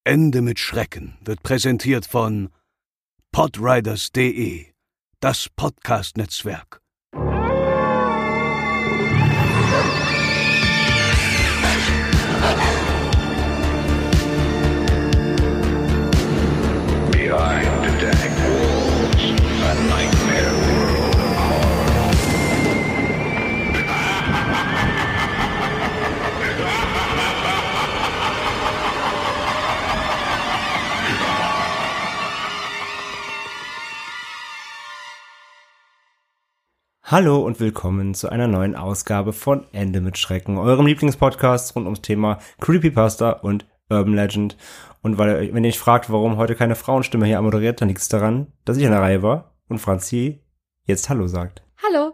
Ende mit Schrecken wird präsentiert von podriders.de, das Podcast-Netzwerk. Behind the dank walls, a nightmare world of horror. Hallo und willkommen zu einer neuen Ausgabe von Ende mit Schrecken, eurem Lieblingspodcast rund ums Thema Creepypasta und Urban Legend. Und wenn ihr euch fragt, warum heute keine Frauenstimme hier moderiert, dann liegt es daran, dass ich an der Reihe war und Franzi jetzt Hallo sagt. Hallo.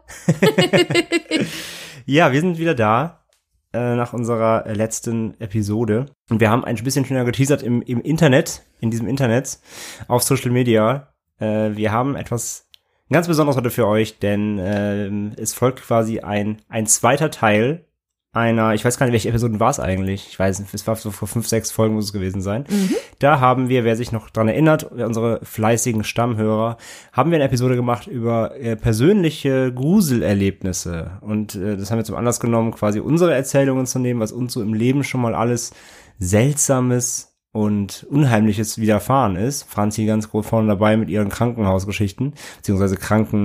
Ja, wir sind wieder da nach unserer letzten Episode. Und wir haben ein bisschen schneller geteasert im Internet, in diesem Internet, auf Social Media. Wir haben etwas ganz Besonderes heute für euch, denn es folgt quasi ein zweiter Teil einer, ich weiß gar nicht, welche Episoden war es eigentlich. Ich weiß nicht, es war so vor 5, 6 Folgen muss es gewesen sein. Da haben wir, wer sich noch dran erinnert, unsere fleißigen Stammhörer, haben wir eine Episode gemacht über persönliche Gruselerlebnisse. Und das haben wir zum Anlass genommen, quasi unsere Erzählungen zu nehmen, was uns so im Leben schon mal alles Seltsames und Unheimliches widerfahren ist. Franzi ganz groß vorne dabei mit ihren Krankenhausgeschichten, beziehungsweise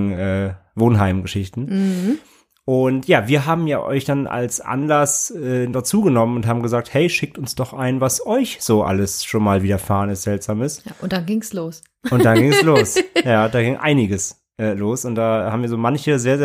Wohnheimgeschichten. Und ja, wir haben ja euch dann als Anlass dazu genommen und haben gesagt, hey, schickt uns doch ein, was euch so alles schon mal widerfahren ist, Seltsames. Ja, und dann ging's los. Und dann ging's los. Ja, da ging einiges los und da haben wir so manche sehr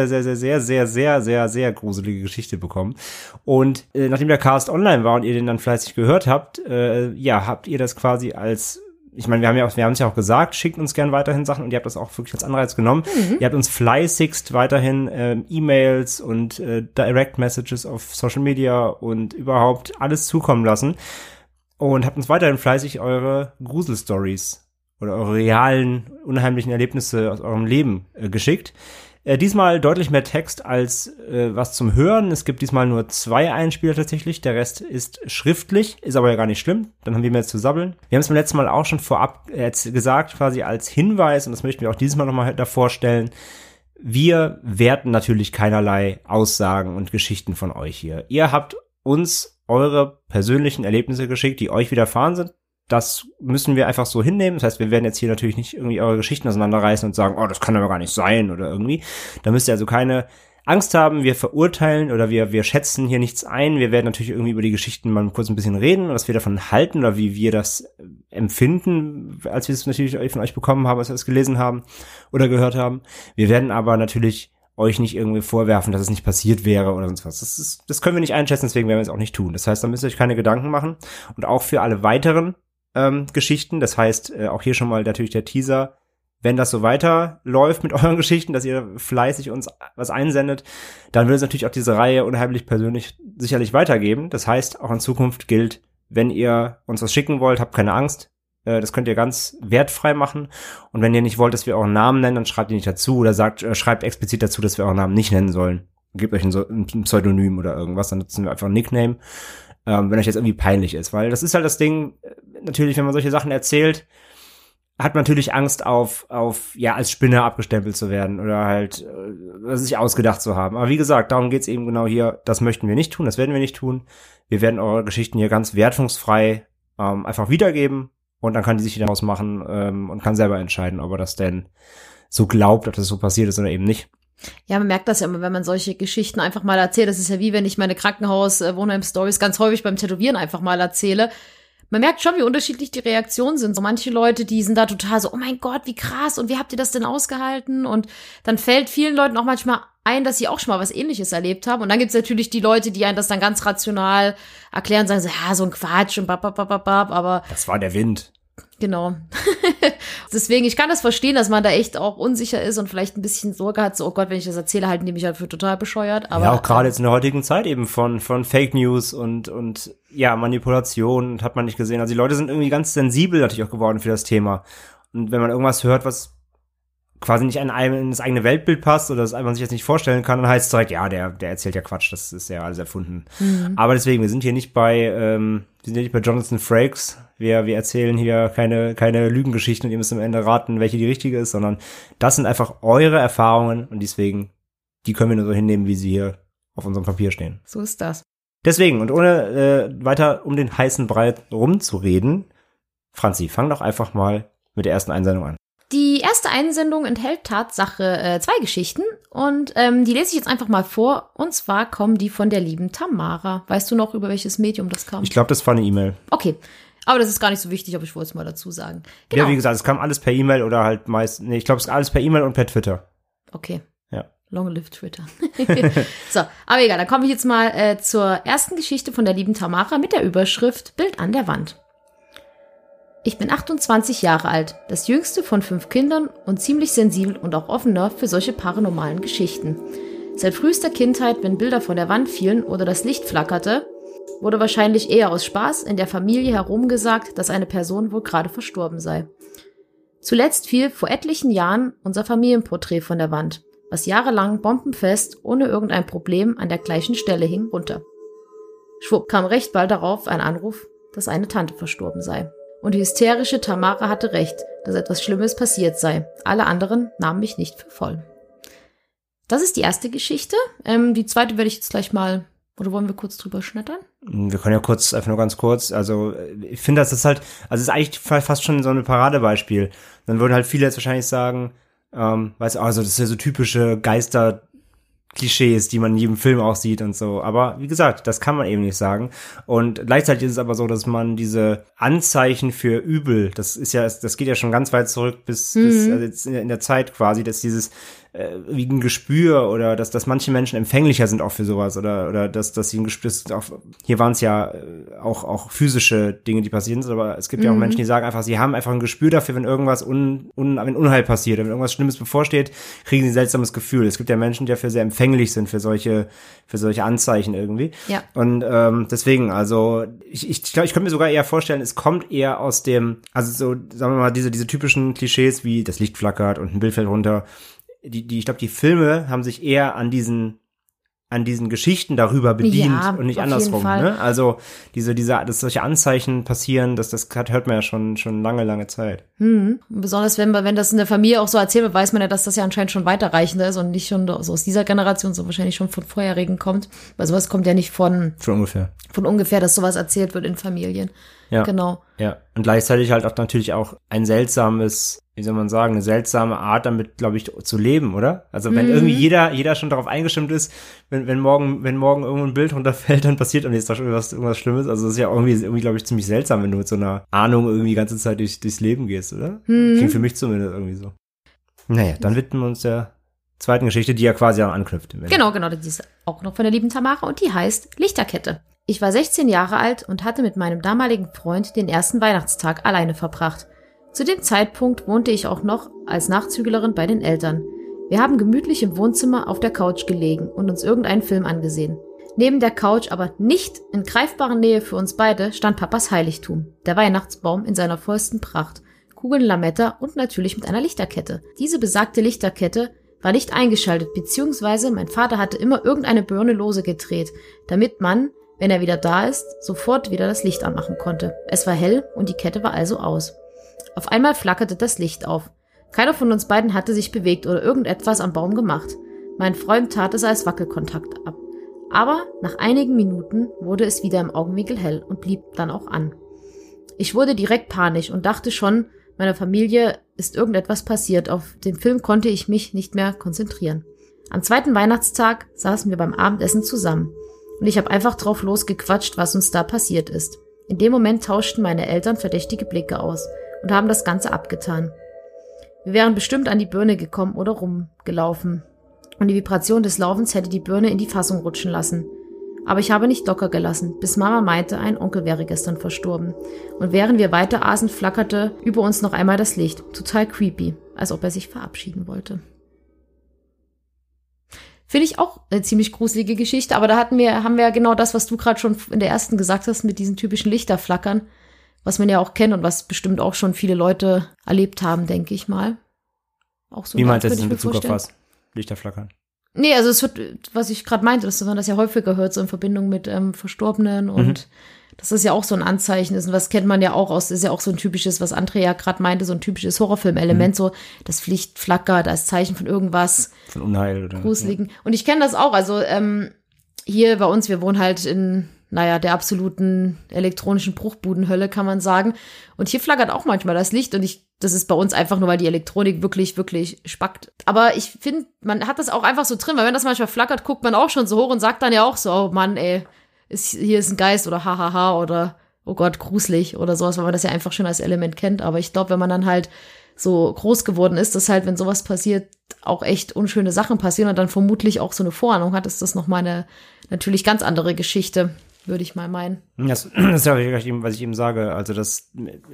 gruselige Geschichte bekommen. Und nachdem der Cast online war und ihr den dann fleißig gehört habt, habt ihr das quasi als, ich meine, wir haben es ja auch gesagt, schickt uns gern weiterhin Sachen und ihr habt das auch wirklich als Anreiz genommen. Ihr habt uns fleißigst weiterhin E-Mails und Direct Messages auf Social Media und überhaupt alles zukommen lassen und habt uns weiterhin fleißig eure Gruselstories oder eure realen, unheimlichen Erlebnisse aus eurem Leben geschickt. Diesmal deutlich mehr Text als was zum Hören. Es gibt diesmal nur 2 Einspieler tatsächlich. Der Rest ist schriftlich, ist aber ja gar nicht schlimm. Dann haben wir mehr zu sabbeln. Wir haben es beim letzten Mal auch schon vorab gesagt, quasi als Hinweis, und das möchten wir auch dieses Mal nochmal davor stellen. Wir werten natürlich keinerlei Aussagen und Geschichten von euch hier. Ihr habt uns eure persönlichen Erlebnisse geschickt, die euch widerfahren sind. Das müssen wir einfach so hinnehmen. Das heißt, wir werden jetzt hier natürlich nicht irgendwie eure Geschichten auseinanderreißen und sagen, oh, das kann aber gar nicht sein oder irgendwie. Da müsst ihr also keine Angst haben. Wir verurteilen oder wir schätzen hier nichts ein. Wir werden natürlich irgendwie über die Geschichten mal kurz ein bisschen reden, was wir davon halten oder wie wir das empfinden, als wir es natürlich von euch bekommen haben, als wir es gelesen haben oder gehört haben. Wir werden aber natürlich euch nicht irgendwie vorwerfen, dass es nicht passiert wäre oder sonst was. Das können wir nicht einschätzen, deswegen werden wir es auch nicht tun. Das heißt, da müsst ihr euch keine Gedanken machen. Und auch für alle weiteren Geschichten, das heißt, auch hier schon mal natürlich der Teaser, wenn das so weiterläuft mit euren Geschichten, dass ihr fleißig uns was einsendet, dann wird es natürlich auch diese Reihe unheimlich persönlich sicherlich weitergeben. Das heißt, auch in Zukunft gilt, wenn ihr uns was schicken wollt, habt keine Angst, das könnt ihr ganz wertfrei machen. Und wenn ihr nicht wollt, dass wir euren Namen nennen, dann schreibt ihr nicht dazu oder schreibt explizit dazu, dass wir euren Namen nicht nennen sollen. Gebt euch ein Pseudonym oder irgendwas, dann nutzen wir einfach ein Nickname. Wenn euch jetzt irgendwie peinlich ist, weil das ist halt das Ding, natürlich, wenn man solche Sachen erzählt, hat man natürlich Angst auf als Spinner abgestempelt zu werden oder halt sich ausgedacht zu haben. Aber wie gesagt, darum geht's eben genau hier, das möchten wir nicht tun, das werden wir nicht tun. Wir werden eure Geschichten hier ganz wertungsfrei einfach wiedergeben und dann kann die sich daraus machen und kann selber entscheiden, ob er das denn so glaubt, ob das so passiert ist oder eben nicht. Ja, man merkt das ja immer, wenn man solche Geschichten einfach mal erzählt. Das ist ja wie, wenn ich meine Krankenhaus-Wohnheim-Stories ganz häufig beim Tätowieren einfach mal erzähle. Man merkt schon, wie unterschiedlich die Reaktionen sind. So manche Leute, die sind da total so, oh mein Gott, wie krass und wie habt ihr das denn ausgehalten? Und dann fällt vielen Leuten auch manchmal ein, dass sie auch schon mal was Ähnliches erlebt haben. Und dann gibt's natürlich die Leute, die einen das dann ganz rational erklären, sagen so, ja, so ein Quatsch und aber das war der Wind. Genau. Deswegen, ich kann das verstehen, dass man da echt auch unsicher ist und vielleicht ein bisschen Sorge hat, so, oh Gott, wenn ich das erzähle, halten die mich halt für total bescheuert. Aber ja, auch gerade jetzt in der heutigen Zeit eben von Fake News und ja, Manipulation, hat man nicht gesehen. Also die Leute sind irgendwie ganz sensibel natürlich auch geworden für das Thema. Und wenn man irgendwas hört, was quasi nicht in das eigene Weltbild passt oder dass man sich das nicht vorstellen kann, dann heißt es direkt, ja, der erzählt ja Quatsch, das ist ja alles erfunden. Aber deswegen, wir sind hier nicht bei Jonathan Frakes, wir erzählen hier keine Lügengeschichten und ihr müsst am Ende raten, welche die richtige ist, sondern das sind einfach eure Erfahrungen und deswegen, die können wir nur so hinnehmen, wie sie hier auf unserem Papier stehen. So ist das. Deswegen, und ohne weiter um den heißen Brei rumzureden, Franzi, fang doch einfach mal mit der ersten Einsendung an. Die erste Einsendung enthält Tatsache 2 Geschichten und die lese ich jetzt einfach mal vor. Und zwar kommen die von der lieben Tamara. Weißt du noch, über welches Medium das kam? Ich glaube, das war eine E-Mail. Okay, aber das ist gar nicht so wichtig, aber ich wollte es mal dazu sagen. Genau. Ja, wie gesagt, es kam alles per E-Mail oder halt ich glaube, es kam alles per E-Mail und per Twitter. Okay. Ja. Long live Twitter. So, aber egal, dann komme ich jetzt mal zur ersten Geschichte von der lieben Tamara mit der Überschrift Bild an der Wand. Ich bin 28 Jahre alt, das jüngste von 5 Kindern und ziemlich sensibel und auch offener für solche paranormalen Geschichten. Seit frühester Kindheit, wenn Bilder von der Wand fielen oder das Licht flackerte, wurde wahrscheinlich eher aus Spaß in der Familie herumgesagt, dass eine Person wohl gerade verstorben sei. Zuletzt fiel vor etlichen Jahren unser Familienporträt von der Wand, was jahrelang bombenfest ohne irgendein Problem an der gleichen Stelle hing, runter. Schwupp kam recht bald darauf ein Anruf, dass eine Tante verstorben sei. Und die hysterische Tamara hatte recht, dass etwas Schlimmes passiert sei. Alle anderen nahmen mich nicht für voll. Das ist die erste Geschichte. Die zweite werde ich jetzt gleich mal, oder wollen wir kurz drüber schnattern? Wir können ja einfach nur ganz kurz, also ich finde, das ist halt, also es ist eigentlich fast schon so ein Paradebeispiel. Dann würden halt viele jetzt wahrscheinlich sagen, weißt du, also das ist ja so typische Geister-Klischees, die man in jedem Film auch sieht und so. Aber wie gesagt, das kann man eben nicht sagen. Und gleichzeitig ist es aber so, dass man diese Anzeichen für Übel, das geht ja schon ganz weit zurück bis also jetzt in der Zeit quasi, dass dieses wie ein Gespür oder dass manche Menschen empfänglicher sind auch für sowas oder dass sie ein Gespür ist. Auch, hier waren es ja auch physische Dinge, die passieren sind, aber es gibt ja auch Menschen, die sagen einfach, sie haben einfach ein Gespür dafür, wenn irgendwas wenn Unheil passiert, wenn irgendwas Schlimmes bevorsteht, kriegen sie ein seltsames Gefühl. Es gibt ja Menschen, die dafür sehr empfänglich sind für solche Anzeichen irgendwie. Ja. Und deswegen, also ich glaube, ich könnte mir sogar eher vorstellen, es kommt eher aus dem, also so, sagen wir mal, diese typischen Klischees wie das Licht flackert und ein Bild fällt runter. Ich glaube, die Filme haben sich eher an diesen Geschichten darüber bedient und nicht andersrum. Ne? Also dass solche Anzeichen passieren, das hört man ja schon lange Zeit. Besonders wenn das in der Familie auch so erzählt wird, weiß man ja, dass das ja anscheinend schon weiterreichender ist und nicht schon so aus dieser Generation, so wahrscheinlich schon von vorherigen kommt. Weil sowas kommt ja nicht von ungefähr, dass sowas erzählt wird in Familien. Ja. Genau. Ja. Und gleichzeitig halt auch natürlich auch ein seltsames, wie soll man sagen, eine seltsame Art damit, glaube ich, zu leben, oder? Also wenn irgendwie jeder schon darauf eingestimmt ist, wenn morgen irgendwo ein Bild runterfällt, dann passiert am nächsten Tag irgendwas Schlimmes. Also das ist ja irgendwie, glaube ich, ziemlich seltsam, wenn du mit so einer Ahnung irgendwie die ganze Zeit durchs Leben gehst, oder? Klingt für mich zumindest irgendwie so. Naja, dann widmen wir uns der zweiten Geschichte, die ja quasi auch anknüpft. Genau, die ist auch noch von der lieben Tamara und die heißt Lichterkette. Ich war 16 Jahre alt und hatte mit meinem damaligen Freund den ersten Weihnachtstag alleine verbracht. Zu dem Zeitpunkt wohnte ich auch noch als Nachzüglerin bei den Eltern. Wir haben gemütlich im Wohnzimmer auf der Couch gelegen und uns irgendeinen Film angesehen. Neben der Couch, aber nicht in greifbarer Nähe für uns beide, stand Papas Heiligtum, der Weihnachtsbaum in seiner vollsten Pracht, Kugeln, Lametta und natürlich mit einer Lichterkette. Diese besagte Lichterkette war nicht eingeschaltet, beziehungsweise mein Vater hatte immer irgendeine Birne lose gedreht, damit man, wenn er wieder da ist, sofort wieder das Licht anmachen konnte. Es war hell und die Kette war also aus. Auf einmal flackerte das Licht auf. Keiner von uns beiden hatte sich bewegt oder irgendetwas am Baum gemacht. Mein Freund tat es als Wackelkontakt ab. Aber nach einigen Minuten wurde es wieder im Augenwinkel hell und blieb dann auch an. Ich wurde direkt panisch und dachte schon, meiner Familie ist irgendetwas passiert. Auf den Film konnte ich mich nicht mehr konzentrieren. Am zweiten Weihnachtstag saßen wir beim Abendessen zusammen. Und ich habe einfach drauf losgequatscht, was uns da passiert ist. In dem Moment tauschten meine Eltern verdächtige Blicke aus und haben das Ganze abgetan. Wir wären bestimmt an die Birne gekommen oder rumgelaufen. Und die Vibration des Laufens hätte die Birne in die Fassung rutschen lassen. Aber ich habe nicht locker gelassen, bis Mama meinte, ein Onkel wäre gestern verstorben. Und während wir weiter aßen, flackerte über uns noch einmal das Licht. Total creepy, als ob er sich verabschieden wollte. Finde ich auch eine ziemlich gruselige Geschichte, aber da haben wir genau das, was du gerade schon in der ersten gesagt hast, mit diesen typischen Lichterflackern, was man ja auch kennt und was bestimmt auch schon viele Leute erlebt haben, denke ich mal. Auch so Wie eine meinst du Art, jetzt in könnte ich mir Bezug auf vorstellen. was? Lichter flackern. Nee, also es wird, was ich gerade meinte, dass man das ja häufiger hört, so in Verbindung mit Verstorbenen und das ist ja auch so ein Anzeichen ist und was kennt man ja auch aus, das ist ja auch so ein typisches, was André ja gerade meinte, so ein typisches Horrorfilm-Element, so das Licht flackert als Zeichen von irgendwas Von Unheil oder Gruseligen. Und ich kenne das auch, also hier bei uns, wir wohnen halt in, der absoluten elektronischen Bruchbudenhölle, kann man sagen. Und hier flackert auch manchmal das Licht und das ist bei uns einfach nur, weil die Elektronik wirklich, wirklich spackt. Aber ich finde, man hat das auch einfach so drin, weil wenn das manchmal flackert, guckt man auch schon so hoch und sagt dann ja auch so, oh Mann, ey, hier ist ein Geist oder hahaha oder oh Gott, gruselig oder sowas, weil man das ja einfach schon als Element kennt. Aber ich glaube, wenn man dann halt so groß geworden ist, dass halt, wenn sowas passiert, auch echt unschöne Sachen passieren und dann vermutlich auch so eine Vorahnung hat, ist das nochmal eine natürlich ganz andere Geschichte, würde ich mal meinen. Das ist ja, was ich eben sage, also dass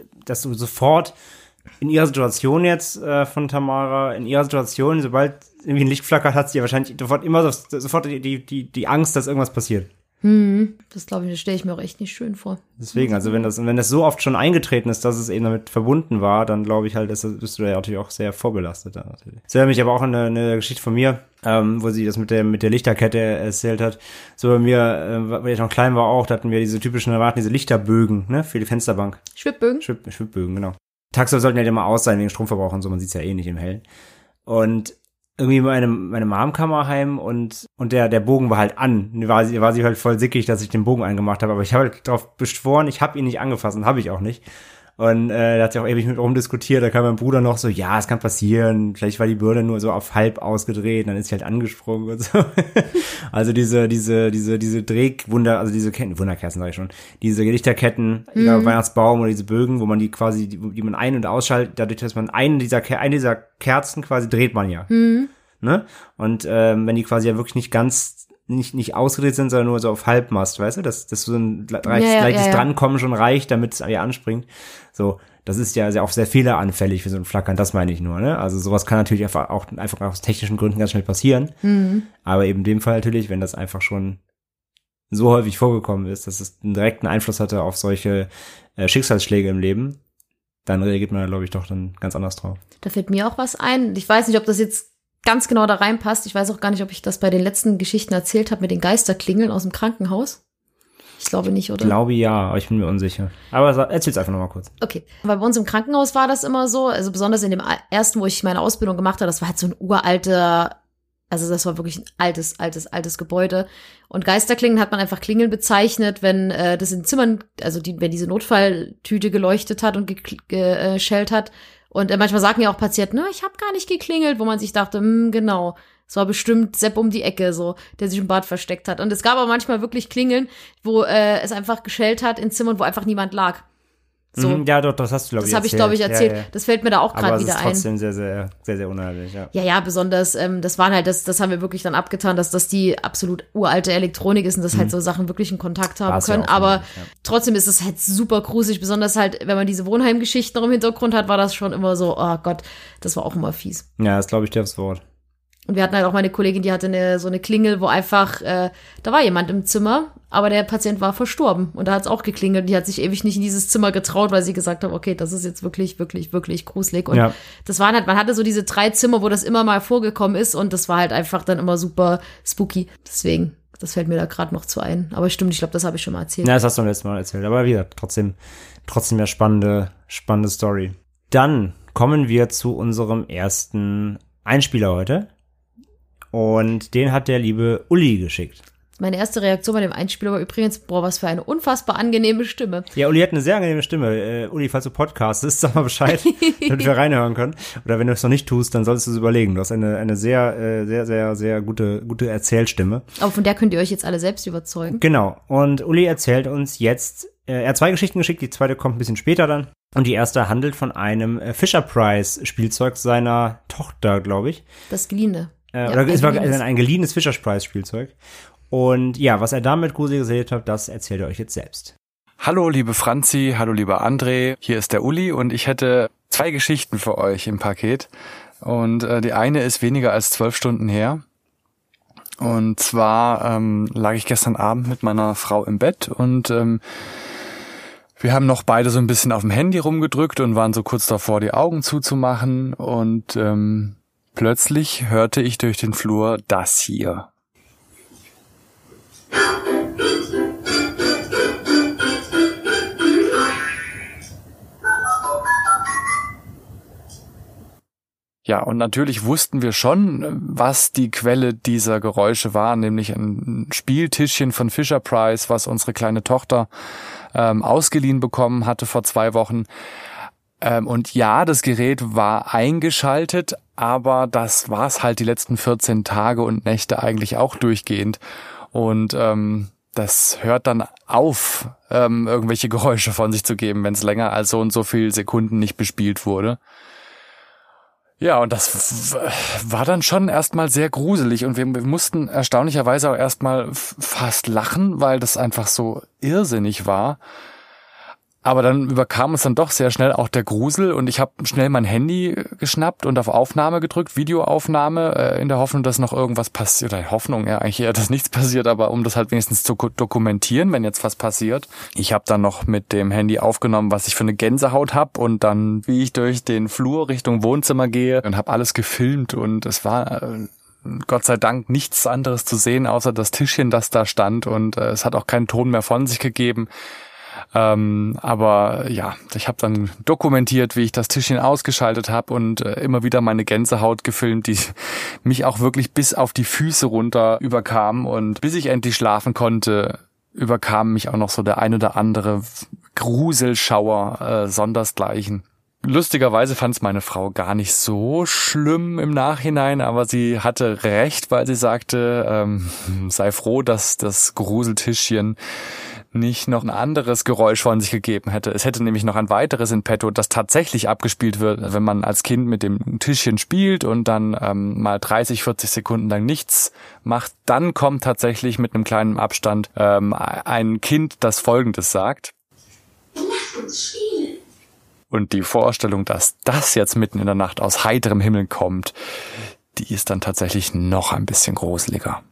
du sofort in ihrer Situation jetzt von Tamara, in ihrer Situation, sobald irgendwie ein Licht flackert, hat sie wahrscheinlich sofort die Angst, dass irgendwas passiert. Das glaube ich, das stelle ich mir auch echt nicht schön vor. Deswegen, also wenn das so oft schon eingetreten ist, dass es eben damit verbunden war, dann glaube ich halt, bist du da natürlich auch sehr vorbelastet. Natürlich. Das erinnert mich aber auch an eine Geschichte von mir, wo sie das mit der Lichterkette erzählt hat. So bei mir, weil ich noch klein war auch, da hatten wir diese typischen, diese Lichterbögen, ne, für die Fensterbank. Schwibbögen? Schwibbögen, genau. Tagsüber sollten ja immer aus sein wegen Stromverbrauch und so, man sieht's ja eh nicht im Hellen. Und irgendwie meine Mom kam mal heim und der Bogen war halt an. War sie halt voll sickig, dass ich den Bogen angemacht habe, aber ich habe halt darauf beschworen, ich habe ihn nicht angefasst und habe ich auch nicht. Und da hat sie auch ewig mit rumdiskutiert, da kam mein Bruder noch so, ja, es kann passieren, vielleicht war die Birne nur so auf halb ausgedreht, dann ist sie halt angesprungen und so. Also diese Drehwunder, also diese Wunderkerzen sag ich schon, diese Lichterketten, egal Weihnachtsbaum oder diese Bögen, wo man die quasi, die man ein- und ausschaltet, dadurch, dass man eine dieser Kerzen quasi dreht man ja. Ne? Und wenn die quasi ja wirklich nicht ganz nicht ausgedreht sind, sondern nur so auf Halbmast, weißt du, dass so ein leichtes Drankommen schon reicht, damit es ja anspringt. So, das ist ja auch sehr fehleranfällig für so ein Flackern, das meine ich nur, ne? Also sowas kann natürlich einfach aus technischen Gründen ganz schnell passieren. Aber eben in dem Fall natürlich, wenn das einfach schon so häufig vorgekommen ist, dass es einen direkten Einfluss hatte auf solche Schicksalsschläge im Leben, dann reagiert man da, glaube ich, doch dann ganz anders drauf. Da fällt mir auch was ein. Ich weiß nicht, ob das jetzt ganz genau da reinpasst. Ich weiß auch gar nicht, ob ich das bei den letzten Geschichten erzählt habe mit den Geisterklingeln aus dem Krankenhaus. Ich glaube nicht, oder? Ich glaube ja, aber ich bin mir unsicher. Aber erzähl's einfach nochmal kurz. Okay, weil bei uns im Krankenhaus war das immer so, also besonders in dem ersten, wo ich meine Ausbildung gemacht habe, das war halt so ein uralter, also das war wirklich ein altes Gebäude. Und Geisterklingen hat man einfach Klingeln bezeichnet, wenn das in Zimmern, also wenn diese Notfalltüte geleuchtet hat und geschellt hat. Und manchmal sagen ja auch Patienten, ich habe gar nicht geklingelt, wo man sich dachte, genau, es war bestimmt Sepp um die Ecke, so, der sich im Bad versteckt hat. Und es gab aber manchmal wirklich Klingeln, wo es einfach geschellt hat in Zimmern, wo einfach niemand lag. So. Ja, doch, das hast du, glaube ich, erzählt. Das habe ich, glaube ich, erzählt. Ja. Das fällt mir da auch gerade wieder ein. Aber es ist trotzdem sehr, sehr, sehr, sehr unheimlich, ja. Ja, besonders, das waren halt, das haben wir wirklich dann abgetan, dass das die absolut uralte Elektronik ist und dass halt so Sachen wirklich einen Kontakt haben können. Aber trotzdem ist es halt super gruselig, besonders halt, wenn man diese Wohnheimgeschichten noch im Hintergrund hat, war das schon immer so, oh Gott, das war auch immer fies. Ja, das glaube ich dir aufs Wort. Und wir hatten halt auch meine Kollegin, die hatte so eine Klingel, wo einfach, da war jemand im Zimmer, aber der Patient war verstorben. Und da hat es auch geklingelt. Die hat sich ewig nicht in dieses Zimmer getraut, weil sie gesagt hat, okay, das ist jetzt wirklich, wirklich, wirklich gruselig. Und das waren halt, man hatte so diese 3 Zimmer, wo das immer mal vorgekommen ist. Und das war halt einfach dann immer super spooky. Deswegen, das fällt mir da gerade noch zu ein. Aber stimmt, ich glaube, das habe ich schon mal erzählt. Ja, das hast du beim letzten Mal erzählt. Aber wieder, trotzdem ja spannende Story. Dann kommen wir zu unserem ersten Einspieler heute. Und den hat der liebe Uli geschickt. Meine erste Reaktion bei dem Einspieler war übrigens, boah, was für eine unfassbar angenehme Stimme. Ja, Uli hat eine sehr angenehme Stimme. Uli, falls du podcastest, sag mal Bescheid, damit wir reinhören können. Oder wenn du es noch nicht tust, dann solltest du es überlegen. Du hast eine sehr, sehr, sehr, sehr gute Erzählstimme. Aber von der könnt ihr euch jetzt alle selbst überzeugen. Genau. Und Uli erzählt uns jetzt, er hat 2 Geschichten geschickt, die zweite kommt ein bisschen später dann. Und die erste handelt von einem Fisher-Price-Spielzeug seiner Tochter, glaube ich. Das geliehene. Oder es war ein geliehenes Fisher-Price-Spielzeug. Und ja, was er damit gruselig erlebt hat, das erzählt er euch jetzt selbst. Hallo liebe Franzi, hallo lieber André, hier ist der Uli und ich hätte 2 Geschichten für euch im Paket. Und die eine ist weniger als 12 Stunden her. Und zwar lag ich gestern Abend mit meiner Frau im Bett und wir haben noch beide so ein bisschen auf dem Handy rumgedrückt und waren so kurz davor, die Augen zuzumachen. Und Plötzlich hörte ich durch den Flur das hier. Ja, und natürlich wussten wir schon, was die Quelle dieser Geräusche war, nämlich ein Spieltischchen von Fisher-Price, was unsere kleine Tochter ausgeliehen bekommen hatte vor 2 Wochen. Und ja, das Gerät war eingeschaltet, aber das war es halt die letzten 14 Tage und Nächte eigentlich auch durchgehend. Und das hört dann auf, irgendwelche Geräusche von sich zu geben, wenn es länger als so und so viele Sekunden nicht bespielt wurde. Ja, und das war dann schon erstmal sehr gruselig und wir mussten erstaunlicherweise auch erstmal fast lachen, weil das einfach so irrsinnig war. Aber dann überkam uns dann doch sehr schnell auch der Grusel und ich habe schnell mein Handy geschnappt und auf Aufnahme gedrückt, Videoaufnahme, in der Hoffnung, dass noch irgendwas passiert. Hoffnung, ja, eigentlich eher, dass nichts passiert, aber um das halt wenigstens zu dokumentieren, wenn jetzt was passiert. Ich habe dann noch mit dem Handy aufgenommen, was ich für eine Gänsehaut habe und dann, wie ich durch den Flur Richtung Wohnzimmer gehe und habe alles gefilmt und es war Gott sei Dank nichts anderes zu sehen, außer das Tischchen, das da stand und es hat auch keinen Ton mehr von sich gegeben. Aber ja, ich habe dann dokumentiert, wie ich das Tischchen ausgeschaltet habe und immer wieder meine Gänsehaut gefilmt, die mich auch wirklich bis auf die Füße runter überkam. Und bis ich endlich schlafen konnte, überkam mich auch noch so der ein oder andere Gruselschauer sondersgleichen. Lustigerweise fand es meine Frau gar nicht so schlimm im Nachhinein, aber sie hatte recht, weil sie sagte, sei froh, dass das Gruseltischchen nicht noch ein anderes Geräusch von sich gegeben hätte. Es hätte nämlich noch ein weiteres in petto, das tatsächlich abgespielt wird, wenn man als Kind mit dem Tischchen spielt und dann mal 30, 40 Sekunden lang nichts macht. Dann kommt tatsächlich mit einem kleinen Abstand ein Kind, das Folgendes sagt. Lass uns spielen. Und die Vorstellung, dass das jetzt mitten in der Nacht aus heiterem Himmel kommt, die ist dann tatsächlich noch ein bisschen gruseliger.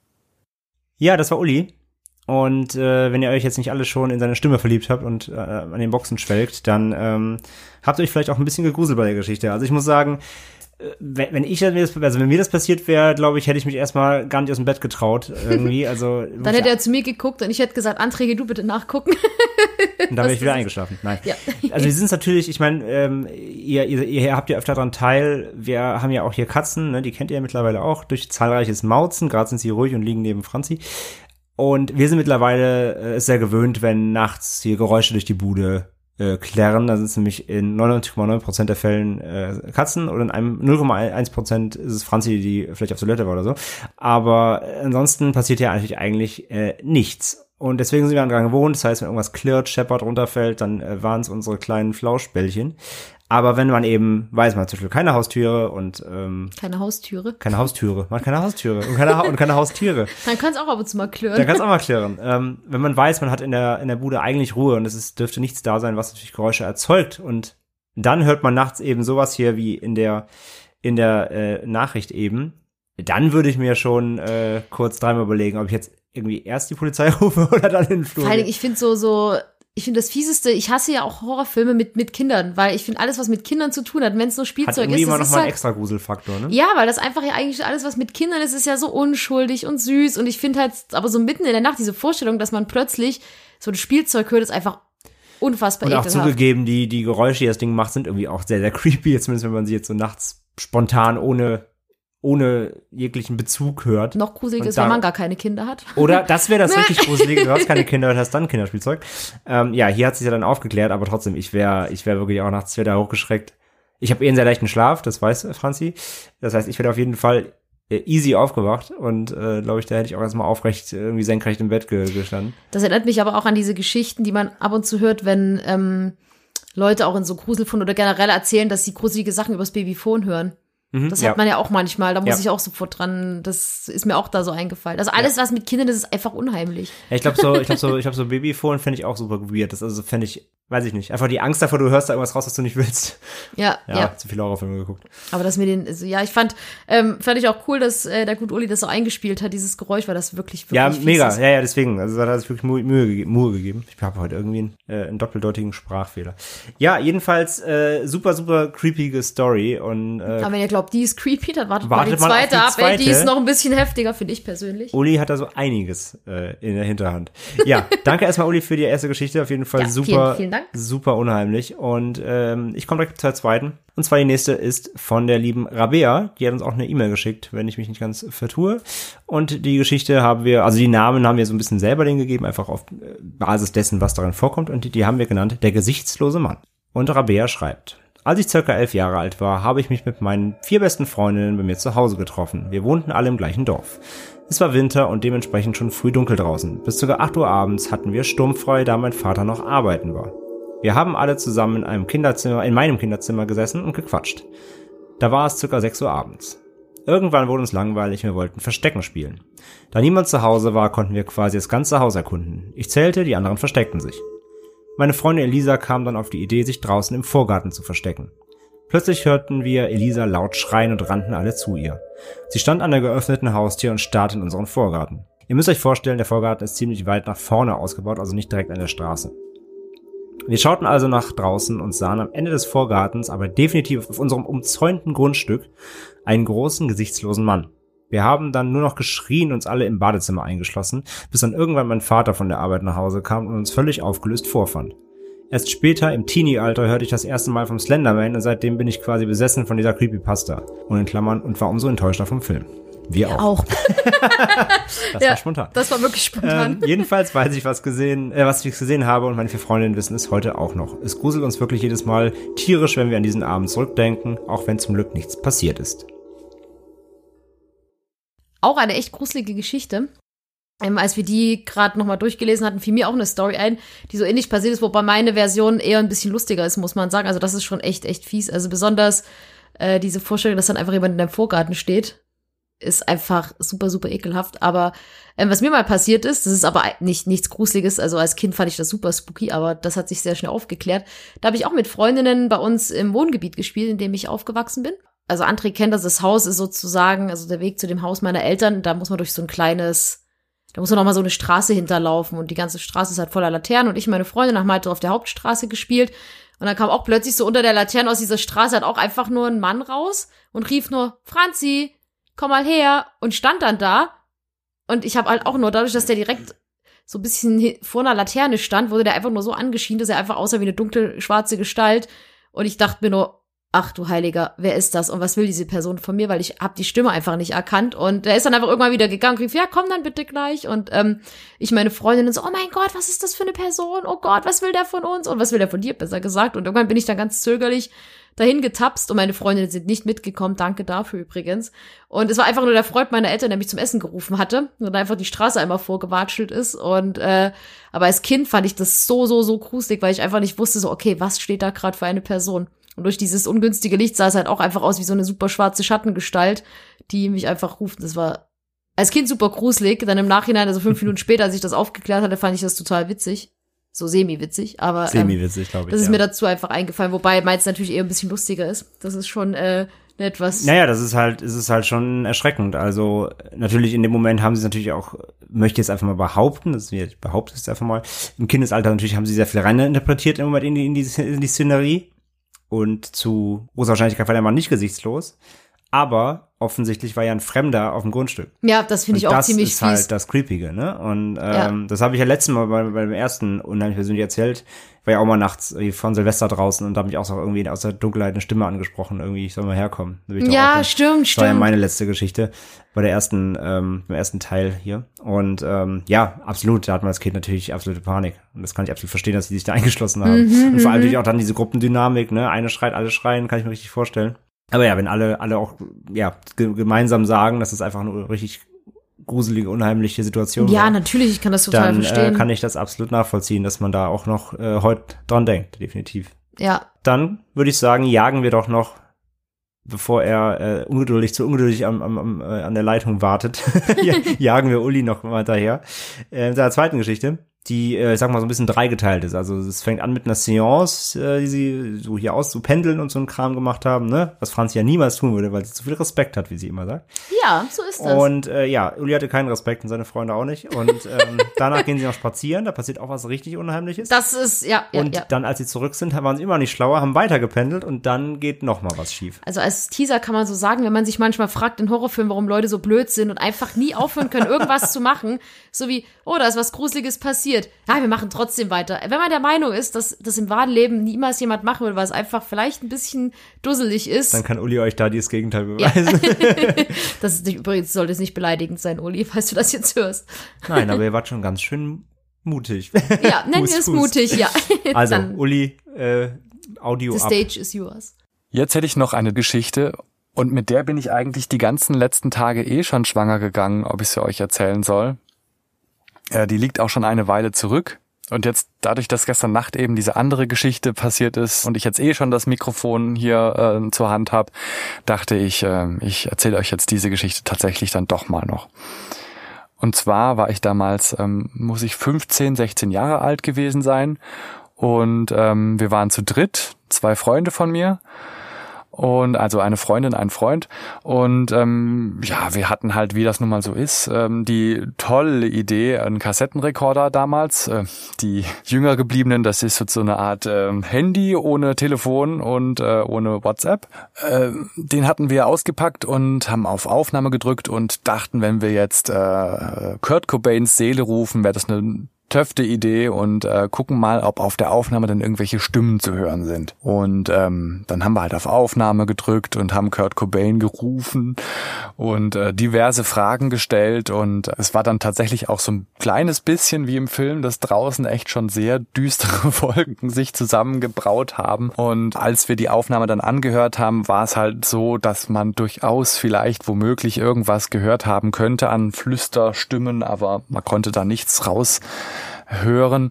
Ja, das war Uli. Und wenn ihr euch jetzt nicht alle schon in seine Stimme verliebt habt und an den Boxen schwelgt, dann habt ihr euch vielleicht auch ein bisschen gegruselt bei der Geschichte. Also ich muss sagen, wenn mir das passiert wäre, glaube ich, hätte ich mich erstmal gar nicht aus dem Bett getraut irgendwie. Also dann hätte er zu mir geguckt und ich hätte gesagt, André, geh du bitte nachgucken. Und dann wäre ich wieder eingeschlafen. Nein. Ja. Also wir sind natürlich, ich meine, ihr habt ja öfter daran teil. Wir haben ja auch hier Katzen, ne, die kennt ihr ja mittlerweile auch, durch zahlreiches Mauzen. Gerade sind sie ruhig und liegen neben Franzi. Und wir sind mittlerweile sehr gewöhnt, wenn nachts hier Geräusche durch die Bude klirren. Da sind es nämlich in 99,9% der Fällen Katzen oder in einem 0,1% ist es Franzi, die vielleicht auf Toilette war oder so. Aber ansonsten passiert ja eigentlich nichts. Und deswegen sind wir daran gewohnt. Das heißt, wenn irgendwas klirrt, scheppert, runterfällt, dann waren es unsere kleinen Flauschbällchen. Aber wenn man eben weiß, man hat zum Beispiel keine Haustüre und Keine Haustüre? Man hat keine Haustüre und keine Haustiere. Dann kann es auch ab und zu mal klirren. Dann kann es auch mal klirren. Wenn man weiß, man hat in der Bude eigentlich Ruhe und dürfte nichts da sein, was natürlich Geräusche erzeugt. Und dann hört man nachts eben sowas hier wie in der Nachricht eben. Dann würde ich mir schon kurz dreimal überlegen, ob ich jetzt irgendwie erst die Polizei rufe oder dann in den Flur. Vor allem, ich finde ich finde das Fieseste, ich hasse ja auch Horrorfilme mit Kindern, weil ich finde alles, was mit Kindern zu tun hat, wenn es nur Spielzeug hat irgendwie ist, immer das noch mal einen halt, extra Gruselfaktor, ne? ja, weil das einfach ja eigentlich alles, was mit Kindern ist ja so unschuldig und süß und ich finde halt, aber so mitten in der Nacht diese Vorstellung, dass man plötzlich so ein Spielzeug hört, ist einfach unfassbar Und auch ekelhaft. zugegeben, die Geräusche, die das Ding macht, sind irgendwie auch sehr, sehr creepy, zumindest wenn man sie jetzt so nachts spontan ohne jeglichen Bezug hört. Noch gruseliger ist, wenn man gar keine Kinder hat. Oder, das wäre das richtig Gruselige, du hast keine Kinder und hast dann Kinderspielzeug. Ja, hier hat sich ja dann aufgeklärt, aber trotzdem, ich wäre wirklich auch nachts wieder hochgeschreckt. Ich habe einen sehr leichten Schlaf, das weiß Franzi. Das heißt, ich werde auf jeden Fall easy aufgewacht und glaube ich, da hätte ich auch erstmal aufrecht, irgendwie senkrecht im Bett gestanden. Das erinnert mich aber auch an diese Geschichten, die man ab und zu hört, wenn Leute auch in so Gruselfunden oder generell erzählen, dass sie gruselige Sachen übers Babyphone hören. Das hat man ja auch manchmal, da muss ich auch sofort dran, das ist mir auch da so eingefallen. Also alles, was mit Kindern ist, ist einfach unheimlich. Ja, ich glaube so Babyphone fände ich auch super weird. Das also fände ich weiß ich nicht. Einfach die Angst davor, du hörst da irgendwas raus, was du nicht willst. Ja. Zu viele Horrorfilme geguckt. Aber dass mir ich fand ich auch cool, dass der gute Uli das so eingespielt hat, dieses Geräusch, weil das wirklich Ja, fies mega. ist. Ja, deswegen. Also da hat es wirklich Mühe gegeben. Ich habe heute irgendwie einen doppeldeutigen Sprachfehler. Ja, jedenfalls super, super creepige Story. Und Aber wenn ihr glaubt, die ist creepy, dann wartet man mal die auf die zweite ab. Ey, die zweite. ist noch ein bisschen heftiger, finde ich persönlich. Uli hat da so einiges in der Hinterhand. Ja, danke erstmal, Uli, für die erste Geschichte. Auf jeden Fall Ja, super, vielen Dank. super unheimlich. Und ich komme direkt zur zweiten. Und zwar die nächste ist von der lieben Rabea. Die hat uns auch eine E-Mail geschickt, wenn ich mich nicht ganz vertue. Und die Geschichte die Namen haben wir so ein bisschen selber denen gegeben, einfach auf Basis dessen, was darin vorkommt. Und die haben wir genannt, der gesichtslose Mann. Und Rabea schreibt: Als ich circa 11 Jahre alt war, habe ich mich mit meinen 4 besten Freundinnen bei mir zu Hause getroffen. Wir wohnten alle im gleichen Dorf. Es war Winter und dementsprechend schon früh dunkel draußen. Bis ca. 8 Uhr abends hatten wir sturmfrei, da mein Vater noch arbeiten war. Wir haben alle zusammen in meinem Kinderzimmer gesessen und gequatscht. Da war es ca. 6 Uhr abends. Irgendwann wurde uns langweilig, wir wollten Verstecken spielen. Da niemand zu Hause war, konnten wir quasi das ganze Haus erkunden. Ich zählte, die anderen versteckten sich. Meine Freundin Elisa kam dann auf die Idee, sich draußen im Vorgarten zu verstecken. Plötzlich hörten wir Elisa laut schreien und rannten alle zu ihr. Sie stand an der geöffneten Haustür und starrte in unseren Vorgarten. Ihr müsst euch vorstellen, der Vorgarten ist ziemlich weit nach vorne ausgebaut, also nicht direkt an der Straße. Wir schauten also nach draußen und sahen am Ende des Vorgartens, aber definitiv auf unserem umzäunten Grundstück, einen großen, gesichtslosen Mann. Wir haben dann nur noch geschrien, uns alle im Badezimmer eingeschlossen, bis dann irgendwann mein Vater von der Arbeit nach Hause kam und uns völlig aufgelöst vorfand. Erst später, im Teenie-Alter, hörte ich das erste Mal vom Slenderman und seitdem bin ich quasi besessen von dieser Creepypasta. Und in Klammern, und war umso enttäuschter vom Film. Wir auch. Das war spontan. Das war wirklich spontan. Jedenfalls weiß ich, was ich gesehen habe und meine 4 Freundinnen wissen es heute auch noch. Es gruselt uns wirklich jedes Mal tierisch, wenn wir an diesen Abend zurückdenken, auch wenn zum Glück nichts passiert ist. Auch eine echt gruselige Geschichte. Als wir die gerade nochmal durchgelesen hatten, fiel mir auch eine Story ein, die so ähnlich passiert ist, wobei meine Version eher ein bisschen lustiger ist, muss man sagen. Also das ist schon echt, echt fies. Also besonders diese Vorstellung, dass dann einfach jemand in deinem Vorgarten steht, ist einfach super, super ekelhaft. Aber was mir mal passiert ist, das ist aber nichts Gruseliges. Also als Kind fand ich das super spooky, aber das hat sich sehr schnell aufgeklärt. Da habe ich auch mit Freundinnen bei uns im Wohngebiet gespielt, in dem ich aufgewachsen bin. Also André kennt das Haus ist sozusagen, also der Weg zu dem Haus meiner Eltern, da muss man durch so ein kleines, da muss man noch mal so eine Straße hinterlaufen und die ganze Straße ist halt voller Laternen und ich und meine Freundin haben halt auf der Hauptstraße gespielt und dann kam auch plötzlich so unter der Laterne aus dieser Straße halt auch einfach nur ein Mann raus und rief nur, Franzi, komm mal her, und stand dann da und ich habe halt auch nur, dadurch, dass der direkt so ein bisschen vor einer Laterne stand, wurde der einfach nur so angeschienen, dass er einfach aussah wie eine dunkle, schwarze Gestalt und ich dachte mir nur, ach du Heiliger, wer ist das und was will diese Person von mir, weil ich habe die Stimme einfach nicht erkannt und der ist dann einfach irgendwann wieder gegangen und rief, ja, komm dann bitte gleich und ich meine Freundin so, oh mein Gott, was ist das für eine Person, oh Gott, was will der von uns und was will der von dir, besser gesagt, und irgendwann bin ich dann ganz zögerlich dahin getapst und meine Freundinnen sind nicht mitgekommen, danke dafür übrigens, und es war einfach nur der Freund meiner Eltern, der mich zum Essen gerufen hatte und einfach die Straße einmal vorgewatschelt ist und aber als Kind fand ich das so gruselig, weil ich einfach nicht wusste, so okay, was steht da gerade für eine Person. Und durch dieses ungünstige Licht sah es halt auch einfach aus wie so eine super schwarze Schattengestalt, die mich einfach ruft. Das war als Kind super gruselig. Dann im Nachhinein, also 5 Minuten später, als ich das aufgeklärt hatte, fand ich das total witzig. So semi-witzig, aber semi-witzig, glaube ich. Das ist mir dazu einfach eingefallen, wobei meins natürlich eher ein bisschen lustiger ist. Das ist schon etwas. Naja, es ist halt schon erschreckend. Also natürlich in dem Moment haben sie natürlich auch, möchte ich jetzt einfach mal behaupten, ich behaupte es einfach mal, im Kindesalter natürlich haben sie sehr viel reininterpretiert im Moment in die Szenerie. Und zu großer Wahrscheinlichkeit war der Mann nicht gesichtslos. Aber offensichtlich war ja ein Fremder auf dem Grundstück. Ja, das finde ich auch ziemlich fies. Das ist halt das Creepige, ne? Und das habe ich ja letztes Mal bei dem ersten unheimlich persönlich erzählt. Ich war ja auch mal nachts von Silvester draußen und da habe ich auch so irgendwie aus der Dunkelheit eine Stimme angesprochen, irgendwie, ich soll mal herkommen. Ja, stimmt. Das war ja meine letzte Geschichte bei der beim ersten Teil hier. Und ja, absolut, da hat man als Kind natürlich absolute Panik. Und das kann ich absolut verstehen, dass sie sich da eingeschlossen haben. Und vor allem natürlich auch dann diese Gruppendynamik, ne? Eine schreit, alle schreien, kann ich mir richtig vorstellen. Aber ja, wenn alle auch gemeinsam sagen, dass es einfach eine richtig gruselige, unheimliche Situation war. Ja, natürlich, ich kann das total verstehen. Dann kann ich das absolut nachvollziehen, dass man da auch noch heute dran denkt, definitiv. Ja. Dann würde ich sagen, jagen wir doch noch, bevor er zu ungeduldig an der Leitung wartet, jagen wir Uli noch mal daher. In seiner zweiten Geschichte. die, ich sag mal, so ein bisschen dreigeteilt ist. Also es fängt an mit einer Seance, die sie so hier aus, so pendeln und so einen Kram gemacht haben, ne? Was Franzi ja niemals tun würde, weil sie zu viel Respekt hat, wie sie immer sagt. Ja, so ist das. Und Uli hatte keinen Respekt und seine Freunde auch nicht. Und danach gehen sie noch spazieren, da passiert auch was richtig Unheimliches. Das ist, Und dann, als sie zurück sind, waren sie immer nicht schlauer, haben weiter gependelt und dann geht noch mal was schief. Also als Teaser kann man so sagen, wenn man sich manchmal fragt in Horrorfilmen, warum Leute so blöd sind und einfach nie aufhören können, irgendwas zu machen, so wie, oh, da ist was Gruseliges passiert. Ja, wir machen trotzdem weiter. Wenn man der Meinung ist, dass das im wahren Leben niemals jemand machen will, weil es einfach vielleicht ein bisschen dusselig ist. Dann kann Uli euch da das Gegenteil beweisen. Ja. Das ist übrigens, sollte es nicht beleidigend sein, Uli, falls du das jetzt hörst. Nein, aber ihr wart schon ganz schön mutig. Ja, nennen wir es mutig, ja. Also, Dann, Uli, Audio the ab. stage is yours. Jetzt hätte ich noch eine Geschichte und mit der bin ich eigentlich die ganzen letzten Tage schon schwanger gegangen, ob ich sie euch erzählen soll. Die liegt auch schon eine Weile zurück. Und jetzt, dadurch, dass gestern Nacht eben diese andere Geschichte passiert ist und ich jetzt schon das Mikrofon hier zur Hand habe, dachte ich, ich erzähle euch jetzt diese Geschichte tatsächlich dann doch mal noch. Und zwar war ich damals, muss ich 15, 16 Jahre alt gewesen sein. Und wir waren zu dritt, 2 Freunde von mir. Und also eine Freundin, ein Freund. Und wir hatten halt, wie das nun mal so ist, die tolle Idee, einen Kassettenrekorder damals. Die jünger gebliebenen, das ist so eine Art Handy ohne Telefon und ohne WhatsApp. Den hatten wir ausgepackt und haben auf Aufnahme gedrückt und dachten, wenn wir jetzt Kurt Cobains Seele rufen, wäre das eine töfte Idee und gucken mal, ob auf der Aufnahme dann irgendwelche Stimmen zu hören sind. Und dann haben wir halt auf Aufnahme gedrückt und haben Kurt Cobain gerufen und diverse Fragen gestellt und es war dann tatsächlich auch so ein kleines bisschen wie im Film, dass draußen echt schon sehr düstere Wolken sich zusammengebraut haben. Und als wir die Aufnahme dann angehört haben, war es halt so, dass man durchaus vielleicht womöglich irgendwas gehört haben könnte an Flüsterstimmen, aber man konnte da nichts raus hören.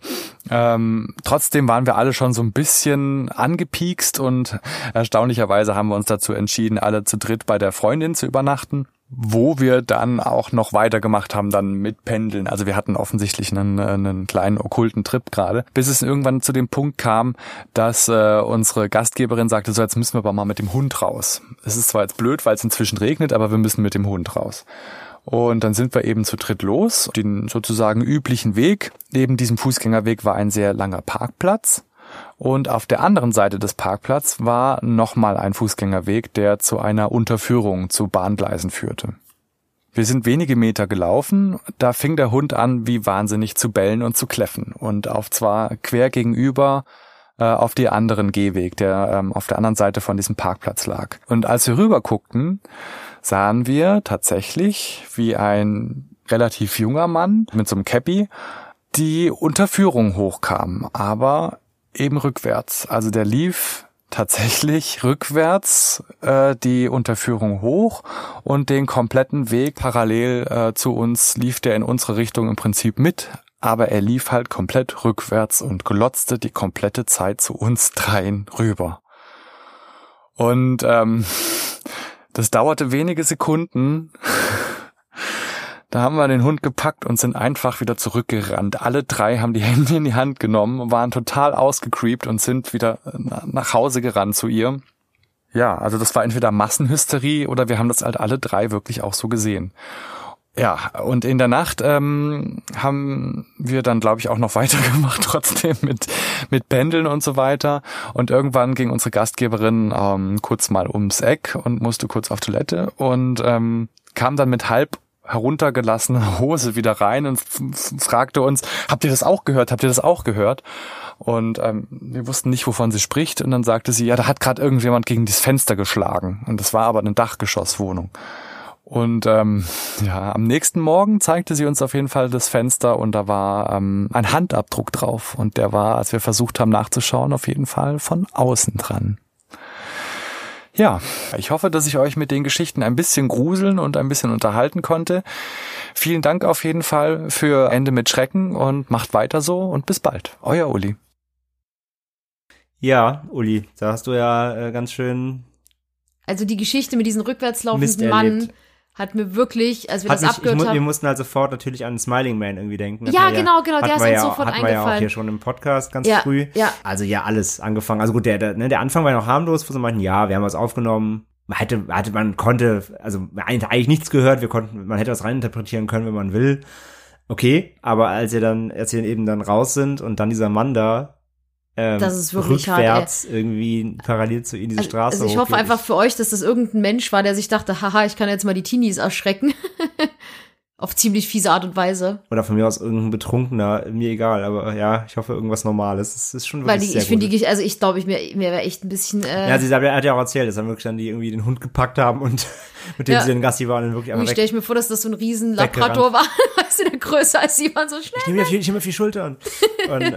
Trotzdem waren wir alle schon so ein bisschen angepiekst und erstaunlicherweise haben wir uns dazu entschieden, alle zu dritt bei der Freundin zu übernachten, wo wir dann auch noch weitergemacht haben, dann mit Pendeln. Also wir hatten offensichtlich einen kleinen okkulten Trip gerade, bis es irgendwann zu dem Punkt kam, dass unsere Gastgeberin sagte, so jetzt müssen wir aber mal mit dem Hund raus. Es ist zwar jetzt blöd, weil es inzwischen regnet, aber wir müssen mit dem Hund raus. Und dann sind wir eben zu dritt los, den sozusagen üblichen Weg. Neben diesem Fußgängerweg war ein sehr langer Parkplatz. Und auf der anderen Seite des Parkplatzes war nochmal ein Fußgängerweg, der zu einer Unterführung zu Bahngleisen führte. Wir sind wenige Meter gelaufen, da fing der Hund an, wie wahnsinnig zu bellen und zu kläffen. Und zwar quer gegenüber auf die anderen Gehweg, der auf der anderen Seite von diesem Parkplatz lag. Und als wir rüber guckten, sahen wir tatsächlich, wie ein relativ junger Mann mit so einem Cappy die Unterführung hochkam, aber eben rückwärts. Also der lief tatsächlich rückwärts die Unterführung hoch und den kompletten Weg parallel zu uns lief der in unsere Richtung im Prinzip mit, aber er lief halt komplett rückwärts und glotzte die komplette Zeit zu uns dreien rüber. Und das dauerte wenige Sekunden. Da haben wir den Hund gepackt und sind einfach wieder zurückgerannt. Alle 3 haben die Hände in die Hand genommen, waren total ausgecreept und sind wieder nach Hause gerannt zu ihr. Ja, also das war entweder Massenhysterie oder wir haben das halt alle 3 wirklich auch so gesehen. Ja, und in der Nacht haben wir dann, glaube ich, auch noch weitergemacht, trotzdem mit Pendeln und so weiter. Und irgendwann ging unsere Gastgeberin kurz mal ums Eck und musste kurz auf Toilette und kam dann mit halb heruntergelassener Hose wieder rein und fragte uns, habt ihr das auch gehört? Habt ihr das auch gehört? Und wir wussten nicht, wovon sie spricht. Und dann sagte sie, ja, da hat gerade irgendjemand gegen das Fenster geschlagen. Und das war aber eine Dachgeschosswohnung. Und am nächsten Morgen zeigte sie uns auf jeden Fall das Fenster und da war ein Handabdruck drauf. Und der war, als wir versucht haben nachzuschauen, auf jeden Fall von außen dran. Ja, ich hoffe, dass ich euch mit den Geschichten ein bisschen gruseln und ein bisschen unterhalten konnte. Vielen Dank auf jeden Fall für Ende mit Schrecken und macht weiter so und bis bald. Euer Uli. Ja, Uli, da hast du ja ganz schön Also die Geschichte mit diesem Mist rückwärtslaufenden Mann erlebt. hat mir wirklich, als wir das abgehört haben. Wir mussten halt sofort natürlich an Smiling Man irgendwie denken. Ja, genau, der ist uns sofort eingefallen. Hatten wir ja auch hier schon im Podcast ganz früh. Ja. Also ja, alles angefangen. Also gut, der Anfang war ja noch harmlos, wo sie meinten, ja, wir haben was aufgenommen. Man konnte eigentlich nichts gehört, man hätte was reininterpretieren können, wenn man will. Okay, aber als sie dann eben dann raus sind und dann dieser Mann da das ist wirklich rückwärts hart, irgendwie parallel zu ihnen diese Straße Also ich hoffe einfach für euch, dass das irgendein Mensch war, der sich dachte, haha, ich kann jetzt mal die Teenies erschrecken. Auf ziemlich fiese Art und Weise. Oder von mir aus irgendein Betrunkener, mir egal, aber ja, ich hoffe irgendwas Normales. Das ist schon wirklich ich finde ich glaube, mir wäre echt ein bisschen ja, sie hat ja auch erzählt, dass dann wirklich dann die irgendwie den Hund gepackt haben und mit dem sie den Gassi waren und wirklich einfach stelle ich mir vor, dass das so ein riesen Labrador war, weißt du, der größer als sie waren, so schnell. Ich nehme mir viel Schultern. Und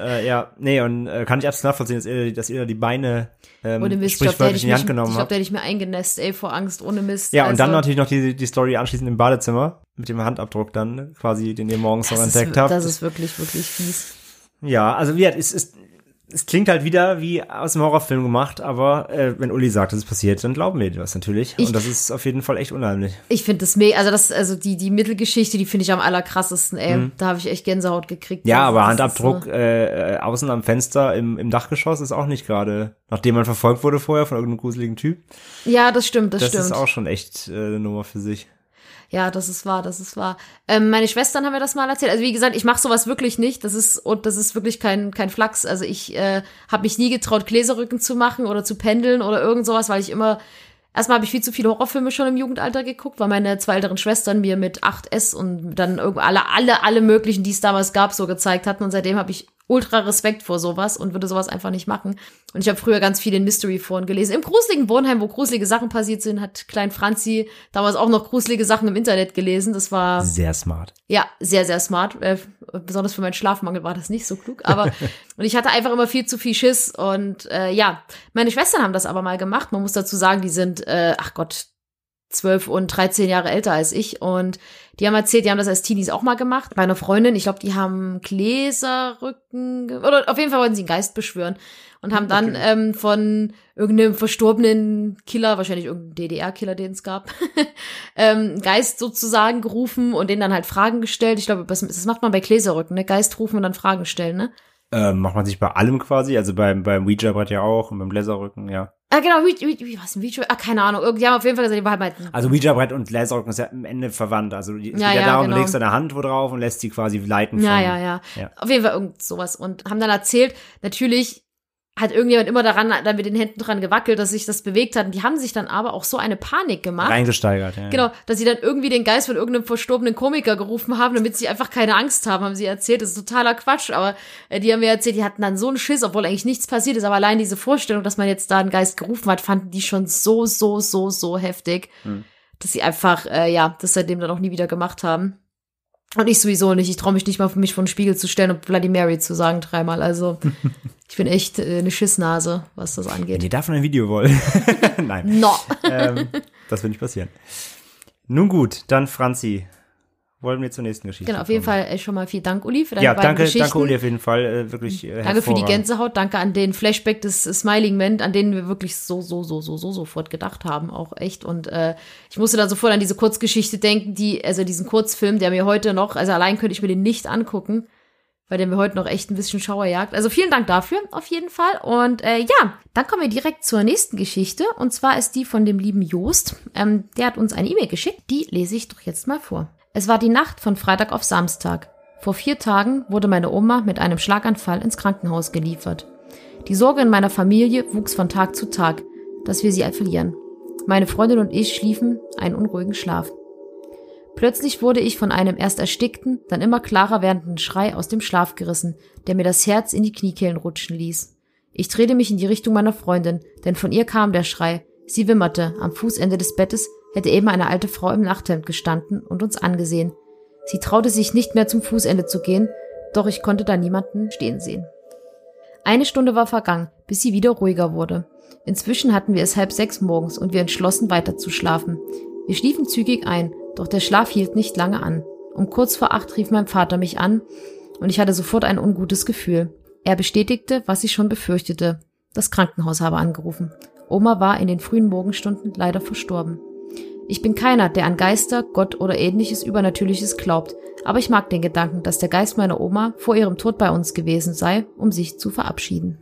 kann ich absolut nachvollziehen, dass ihr die Beine ohne Mist, sprichwörtlich in die Hand genommen habt. Ich glaube, der hätte ich mir eingenässt, vor Angst, ohne Mist. Ja, und dann natürlich noch die Story anschließend im Badezimmer mit dem Handabdruck dann quasi, den ihr morgens noch entdeckt habt. Das ist wirklich, wirklich fies. Ja, also es klingt halt wieder wie aus dem Horrorfilm gemacht, aber wenn Uli sagt, dass es passiert, dann glauben wir das natürlich. Und das ist auf jeden Fall echt unheimlich. Ich finde das die Mittelgeschichte, die finde ich am allerkrassesten, ey. Da habe ich echt Gänsehaut gekriegt. Ja, aber Handabdruck außen am Fenster im Dachgeschoss ist auch nicht gerade, nachdem man verfolgt wurde vorher von irgendeinem gruseligen Typ. Ja, das stimmt. Das ist auch schon echt eine Nummer für sich. Ja, das ist wahr. Meine Schwestern haben mir das mal erzählt. Also wie gesagt, ich mache sowas wirklich nicht. Das ist wirklich kein Flachs. Also ich habe mich nie getraut, Gläserrücken zu machen oder zu pendeln oder irgend sowas, weil ich immer erstmal habe ich viel zu viele Horrorfilme schon im Jugendalter geguckt, weil meine 2 älteren Schwestern mir mit 8S und dann alle möglichen, die es damals gab, so gezeigt hatten. Und seitdem habe ich ultra Respekt vor sowas und würde sowas einfach nicht machen. Und ich habe früher ganz viel in Mystery-Foren gelesen. Im gruseligen Wohnheim, wo gruselige Sachen passiert sind, hat Klein Franzi damals auch noch gruselige Sachen im Internet gelesen. Das war sehr smart. Ja, sehr, sehr smart. Besonders für meinen Schlafmangel war das nicht so klug. Aber und ich hatte einfach immer viel zu viel Schiss. Und meine Schwestern haben das aber mal gemacht. Man muss dazu sagen, die sind 12 und 13 Jahre älter als ich und die haben erzählt, die haben das als Teenies auch mal gemacht. Bei einer Freundin, ich glaube, die haben Gläserrücken, oder auf jeden Fall wollten sie einen Geist beschwören und haben dann von irgendeinem verstorbenen Killer, wahrscheinlich irgendein DDR-Killer, den es gab, Geist sozusagen gerufen und denen dann halt Fragen gestellt. Ich glaube, das macht man bei Gläserrücken, ne? Geist rufen und dann Fragen stellen, ne? Macht man sich bei allem quasi, also beim Ouija-Brett ja auch und beim Gläserrücken, ja. Ah, genau, was ein Ouija? keine Ahnung. Die haben auf jeden Fall gesagt, die waren halt. Also Ouija-Brett und Gläserrücken ist ja am Ende verwandt. Also es geht ja darum, du legst deine Hand wo drauf und lässt sie quasi leiten. Ja. Auf jeden Fall irgend sowas. Und haben dann erzählt, natürlich hat irgendjemand immer dann mit den Händen dran gewackelt, dass sich das bewegt hat. Und die haben sich dann aber auch so eine Panik gemacht. Reingesteigert, ja. Genau, dass sie dann irgendwie den Geist von irgendeinem verstorbenen Komiker gerufen haben, damit sie einfach keine Angst haben sie erzählt. Das ist totaler Quatsch, aber die haben mir erzählt, die hatten dann so einen Schiss, obwohl eigentlich nichts passiert ist. Aber allein diese Vorstellung, dass man jetzt da einen Geist gerufen hat, fanden die schon so heftig, dass sie einfach, das seitdem dann auch nie wieder gemacht haben. Und ich sowieso nicht. Ich traue mich nicht mal, mich vor den Spiegel zu stellen und Bloody Mary zu sagen 3-mal. Also ich bin echt eine Schissnase, was das angeht. Wenn ihr davon ein Video wollt. Nein. No. Das wird nicht passieren. Nun gut, dann Franzi. Wollen wir zur nächsten Geschichte Genau, auf jeden Fall schon mal vielen Dank, Uli, für deine beiden Geschichten. Danke, Uli, auf jeden Fall. Wirklich danke für die Gänsehaut, danke an den Flashback des Smiling Man, an den wir wirklich so sofort gedacht haben, auch echt. Und ich musste dann sofort an diese Kurzgeschichte denken, diesen Kurzfilm, der mir heute noch, also allein könnte ich mir den nicht angucken, weil der mir heute noch echt ein bisschen Schauer jagt. Also vielen Dank dafür, auf jeden Fall. Und dann kommen wir direkt zur nächsten Geschichte. Und zwar ist die von dem lieben Jost. Der hat uns eine E-Mail geschickt. Die lese ich doch jetzt mal vor. Es war die Nacht von Freitag auf Samstag. Vor 4 Tagen wurde meine Oma mit einem Schlaganfall ins Krankenhaus geliefert. Die Sorge in meiner Familie wuchs von Tag zu Tag, dass wir sie verlieren. Meine Freundin und ich schliefen einen unruhigen Schlaf. Plötzlich wurde ich von einem erst erstickten, dann immer klarer werdenden Schrei aus dem Schlaf gerissen, der mir das Herz in die Kniekehlen rutschen ließ. Ich drehte mich in die Richtung meiner Freundin, denn von ihr kam der Schrei. Sie wimmerte. Am Fußende des Bettes hätte eben eine alte Frau im Nachthemd gestanden und uns angesehen. Sie traute sich nicht mehr zum Fußende zu gehen, doch ich konnte da niemanden stehen sehen. 1 Stunde war vergangen, bis sie wieder ruhiger wurde. Inzwischen hatten wir es 5:30 morgens und wir entschlossen, weiter zu schlafen. Wir schliefen zügig ein, doch der Schlaf hielt nicht lange an. Um kurz vor 8 rief mein Vater mich an und ich hatte sofort ein ungutes Gefühl. Er bestätigte, was ich schon befürchtete. Das Krankenhaus habe angerufen. Oma war in den frühen Morgenstunden leider verstorben. Ich bin keiner, der an Geister, Gott oder ähnliches Übernatürliches glaubt, aber ich mag den Gedanken, dass der Geist meiner Oma vor ihrem Tod bei uns gewesen sei, um sich zu verabschieden.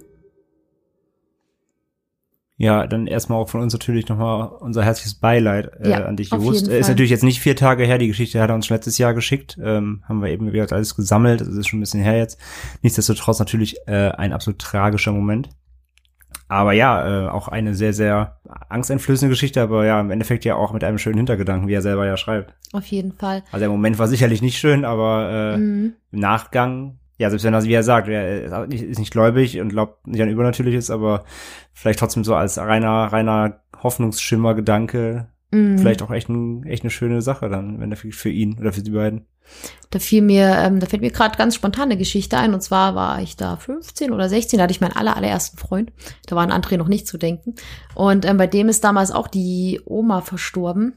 Ja, dann erstmal auch von uns natürlich nochmal unser herzliches Beileid an dich, auf Just. jeden Ist Fall. natürlich jetzt nicht 4 Tage her, die Geschichte hat er uns letztes Jahr geschickt, haben wir eben wieder alles gesammelt, das ist schon ein bisschen her jetzt. Nichtsdestotrotz natürlich ein absolut tragischer Moment. Aber ja, auch eine sehr, sehr angsteinflößende Geschichte, aber ja, im Endeffekt ja auch mit einem schönen Hintergedanken, wie er selber ja schreibt. Auf jeden Fall. Also der Moment war sicherlich nicht schön, aber im Nachgang, ja, selbst wenn er, wie er sagt, er ist nicht gläubig und glaubt nicht an Übernatürliches, aber vielleicht trotzdem so als reiner Hoffnungsschimmer-Gedanke, vielleicht auch echt eine schöne Sache dann, wenn er für ihn oder für die beiden. Da fällt mir gerade ganz spontan eine Geschichte ein. Und zwar war ich da 15 oder 16, da hatte ich meinen allerersten Freund. Da war an André noch nicht zu denken. Und bei dem ist damals auch die Oma verstorben.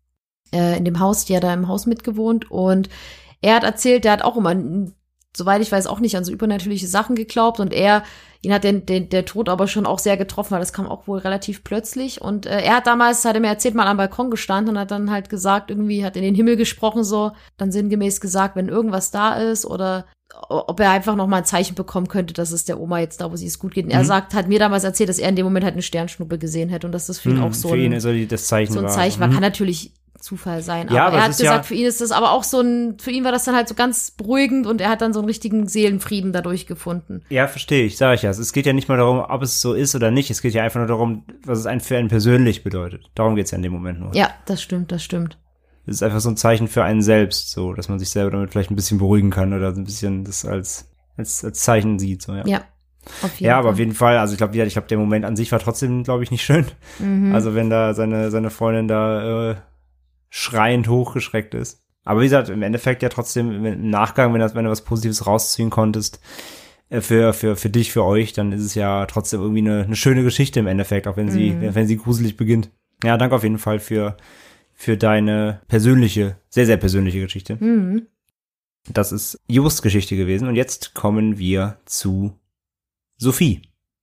In dem Haus, die hat da im Haus mitgewohnt. Und er hat erzählt, der hat auch immer, soweit ich weiß, auch nicht an so übernatürliche Sachen geglaubt. Und ihn hat der Tod aber schon auch sehr getroffen, weil das kam auch wohl relativ plötzlich. Und er hat er mir erzählt, mal am Balkon gestanden und hat dann halt gesagt, irgendwie hat in den Himmel gesprochen, so, dann sinngemäß gesagt, wenn irgendwas da ist oder ob er einfach noch mal ein Zeichen bekommen könnte, dass es der Oma jetzt da, wo sie es gut geht. Und er hat mir damals erzählt, dass er in dem Moment halt eine Sternschnuppe gesehen hätte und dass das für ihn auch so für ihn also das Zeichen so ein war. Zeichen war. Kann natürlich Zufall sein. Ja, aber aber er es hat ist gesagt, ja, für ihn ist das aber auch für ihn war das dann halt so ganz beruhigend und er hat dann so einen richtigen Seelenfrieden dadurch gefunden. Ja, verstehe ich, sage ich ja. Es geht ja nicht mal darum, ob es so ist oder nicht. Es geht ja einfach nur darum, was es für einen persönlich bedeutet. Darum geht's ja in dem Moment nur. Ja, das stimmt. Es ist einfach so ein Zeichen für einen selbst, so, dass man sich selber damit vielleicht ein bisschen beruhigen kann oder so ein bisschen das als Zeichen sieht, so, ja. Ja, auf jeden Fall. Ja, aber auf jeden Fall, also ich glaube, der Moment an sich war trotzdem, glaube ich, nicht schön. Also wenn da seine Freundin da schreiend hochgeschreckt ist. Aber wie gesagt, im Endeffekt ja trotzdem im Nachgang, wenn du was Positives rausziehen konntest, für dich, für euch, dann ist es ja trotzdem irgendwie eine schöne Geschichte im Endeffekt, auch wenn sie gruselig beginnt. Ja, danke auf jeden Fall für deine persönliche, sehr, sehr persönliche Geschichte. Das ist Just Geschichte gewesen. Und jetzt kommen wir zu Sophie.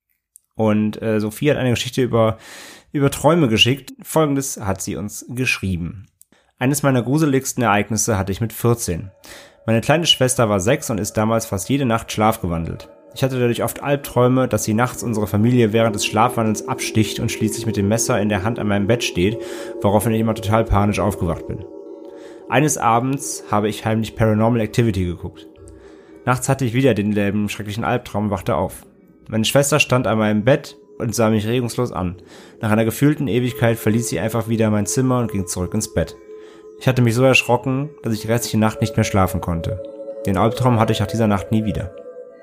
Und Sophie hat eine Geschichte über Träume geschickt. Folgendes hat sie uns geschrieben. Eines meiner gruseligsten Ereignisse hatte ich mit 14. Meine kleine Schwester war 6 und ist damals fast jede Nacht schlafgewandelt. Ich hatte dadurch oft Albträume, dass sie nachts unsere Familie während des Schlafwandels absticht und schließlich mit dem Messer in der Hand an meinem Bett steht, woraufhin ich immer total panisch aufgewacht bin. Eines Abends habe ich heimlich Paranormal Activity geguckt. Nachts hatte ich wieder denselben schrecklichen Albtraum und wachte auf. Meine Schwester stand an meinem Bett und sah mich regungslos an. Nach einer gefühlten Ewigkeit verließ sie einfach wieder mein Zimmer und ging zurück ins Bett. Ich hatte mich so erschrocken, dass ich die restliche Nacht nicht mehr schlafen konnte. Den Albtraum hatte ich nach dieser Nacht nie wieder.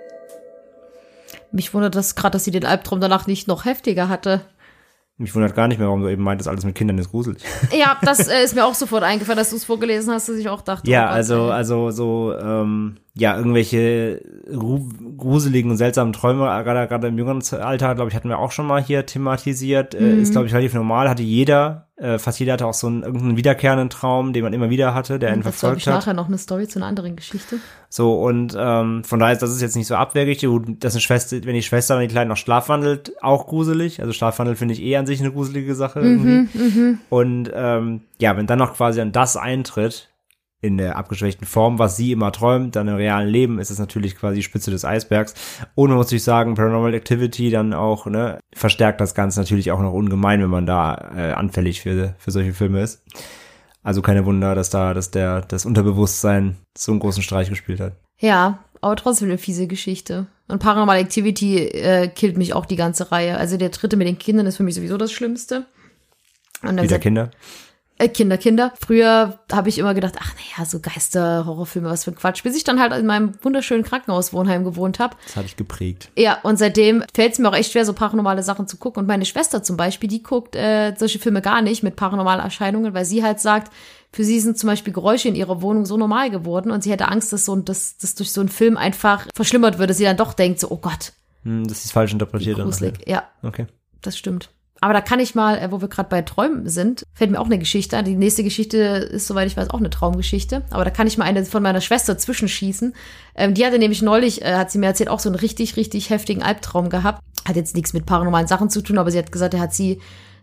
Mich wundert das gerade, dass sie den Albtraum danach nicht noch heftiger hatte. Mich wundert gar nicht mehr, warum du eben meintest, alles mit Kindern ist gruselig. Ja, das ist mir auch sofort eingefallen, dass du es vorgelesen hast, dass ich auch dachte. Ja, oh Gott, irgendwelche gruseligen und seltsamen Träume, gerade im jüngeren Alter, glaube ich, hatten wir auch schon mal hier thematisiert. Ist, glaube ich, relativ normal, fast jeder hatte auch so irgendeinen wiederkehrenden Traum, den man immer wieder hatte, der einen dazu verfolgt habe ich hat. nachher noch eine Story zu einer anderen Geschichte. So, und von daher ist das jetzt nicht so abwegig. Gut, dass wenn die Schwester, wenn die Kleine noch schlafwandelt, auch gruselig. Also Schlafwandel finde ich an sich eine gruselige Sache irgendwie. Und wenn dann noch quasi dann das eintritt, in der abgeschwächten Form, was sie immer träumt, dann im realen Leben ist es natürlich quasi die Spitze des Eisbergs. Und man muss sich sagen, Paranormal Activity dann auch, verstärkt das Ganze natürlich auch noch ungemein, wenn man da anfällig für solche Filme ist. Also keine Wunder, dass das Unterbewusstsein so einen großen Streich gespielt hat. Ja, aber trotzdem eine fiese Geschichte. Und Paranormal Activity killt mich auch die ganze Reihe. Also der dritte mit den Kindern ist für mich sowieso das Schlimmste. Und dann Wieder Kinder? Kinder. Früher habe ich immer gedacht, so Geister, Horrorfilme, was für ein Quatsch. Bis ich dann halt in meinem wunderschönen Krankenhauswohnheim gewohnt habe. Das hat dich geprägt. Ja, und seitdem fällt es mir auch echt schwer, so paranormale Sachen zu gucken. Und meine Schwester zum Beispiel, die guckt solche Filme gar nicht mit paranormalen Erscheinungen, weil sie halt sagt, für sie sind zum Beispiel Geräusche in ihrer Wohnung so normal geworden und sie hätte Angst, dass das durch so einen Film einfach verschlimmert würde. Sie dann doch denkt so, oh Gott. Das ist falsch interpretiert. Gruselig, ja. Okay. Das stimmt. Aber da kann ich mal, wo wir gerade bei Träumen sind, fällt mir auch eine Geschichte an. Die nächste Geschichte ist, soweit ich weiß, auch eine Traumgeschichte. Aber da kann ich mal eine von meiner Schwester zwischenschießen. Die hatte nämlich neulich, hat sie mir erzählt, auch so einen richtig, richtig heftigen Albtraum gehabt. Hat jetzt nichts mit paranormalen Sachen zu tun, aber sie hat gesagt, er hat sie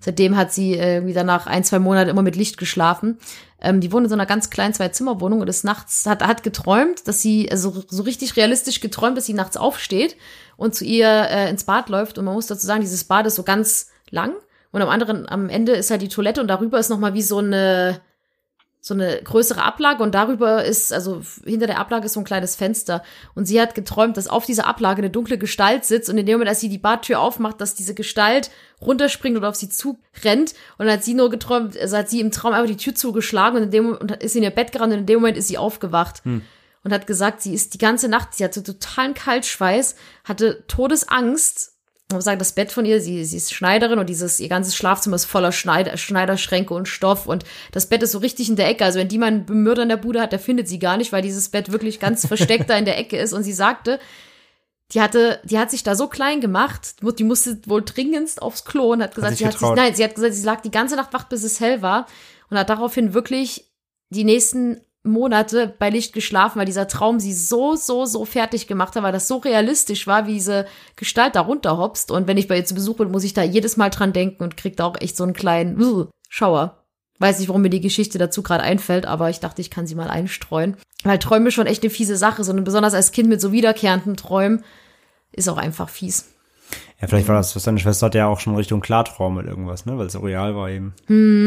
Seitdem hat sie irgendwie danach 1-2 Monate immer mit Licht geschlafen. Die wohnt in so einer ganz kleinen 2-Zimmer-Wohnung und ist nachts, hat geträumt, dass sie, also so richtig realistisch geträumt, dass sie nachts aufsteht und zu ihr ins Bad läuft. Und man muss dazu sagen, dieses Bad ist so ganz lang und am Ende ist halt die Toilette und darüber ist nochmal wie so eine größere Ablage und darüber ist, also hinter der Ablage ist so ein kleines Fenster. Und sie hat geträumt, dass auf dieser Ablage eine dunkle Gestalt sitzt und in dem Moment, als sie die Badtür aufmacht, dass diese Gestalt runterspringt und auf sie zurennt. Und dann hat sie nur geträumt, also hat sie im Traum einfach die Tür zugeschlagen und in dem Moment ist sie in ihr Bett gerannt und in dem Moment ist sie aufgewacht. Und hat gesagt, sie ist die ganze Nacht, sie hatte totalen Kaltschweiß, hatte Todesangst. Man muss sagen, das Bett von ihr, sie ist Schneiderin und ihr ganzes Schlafzimmer ist voller Schneiderschränke und Stoff und das Bett ist so richtig in der Ecke. Also wenn die mal einen Mörder in der Bude hat, der findet sie gar nicht, weil dieses Bett wirklich ganz versteckt da in der Ecke ist. Und sie sagte, die hat sich da so klein gemacht, die musste wohl dringendst aufs Klo und hat gesagt, sie hat gesagt, sie lag die ganze Nacht wach, bis es hell war und hat daraufhin wirklich die nächsten Monate bei Licht geschlafen, weil dieser Traum sie so fertig gemacht hat, weil das so realistisch war, wie diese Gestalt da runterhopst. Und wenn ich bei ihr zu Besuch bin, muss ich da jedes Mal dran denken und krieg da auch echt so einen kleinen Schauer. Weiß nicht, warum mir die Geschichte dazu gerade einfällt, aber ich dachte, ich kann sie mal einstreuen. Weil Träume schon echt eine fiese Sache sind. Besonders als Kind mit so wiederkehrenden Träumen ist auch einfach fies. Ja, vielleicht war das, was deine Schwester hatte ja auch schon Richtung Klartraum mit irgendwas, ne? Weil es so real war eben.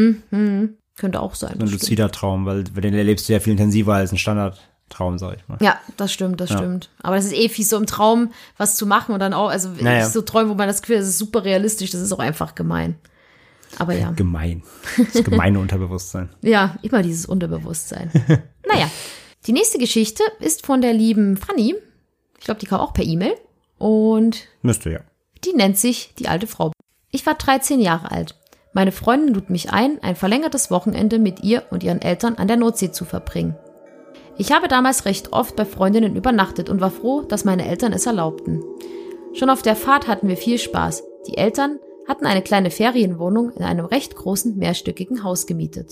Könnte auch sein. Ein luzider Traum, weil den erlebst du ja viel intensiver als ein Standardtraum, sag ich mal. Ja, das stimmt. Aber das ist fies, so im Traum was zu machen und dann auch, also so Träumen, wo man das Gefühl hat, das ist super realistisch, das ist auch einfach gemein. Aber ja. Gemein. Das gemeine Unterbewusstsein. Ja, immer dieses Unterbewusstsein. Naja, die nächste Geschichte ist von der lieben Fanny. Ich glaube, die kam auch per E-Mail. Und müsste ja. Die nennt sich die alte Frau. Ich war 13 Jahre alt. Meine Freundin lud mich ein verlängertes Wochenende mit ihr und ihren Eltern an der Nordsee zu verbringen. Ich habe damals recht oft bei Freundinnen übernachtet und war froh, dass meine Eltern es erlaubten. Schon auf der Fahrt hatten wir viel Spaß. Die Eltern hatten eine kleine Ferienwohnung in einem recht großen, mehrstöckigen Haus gemietet.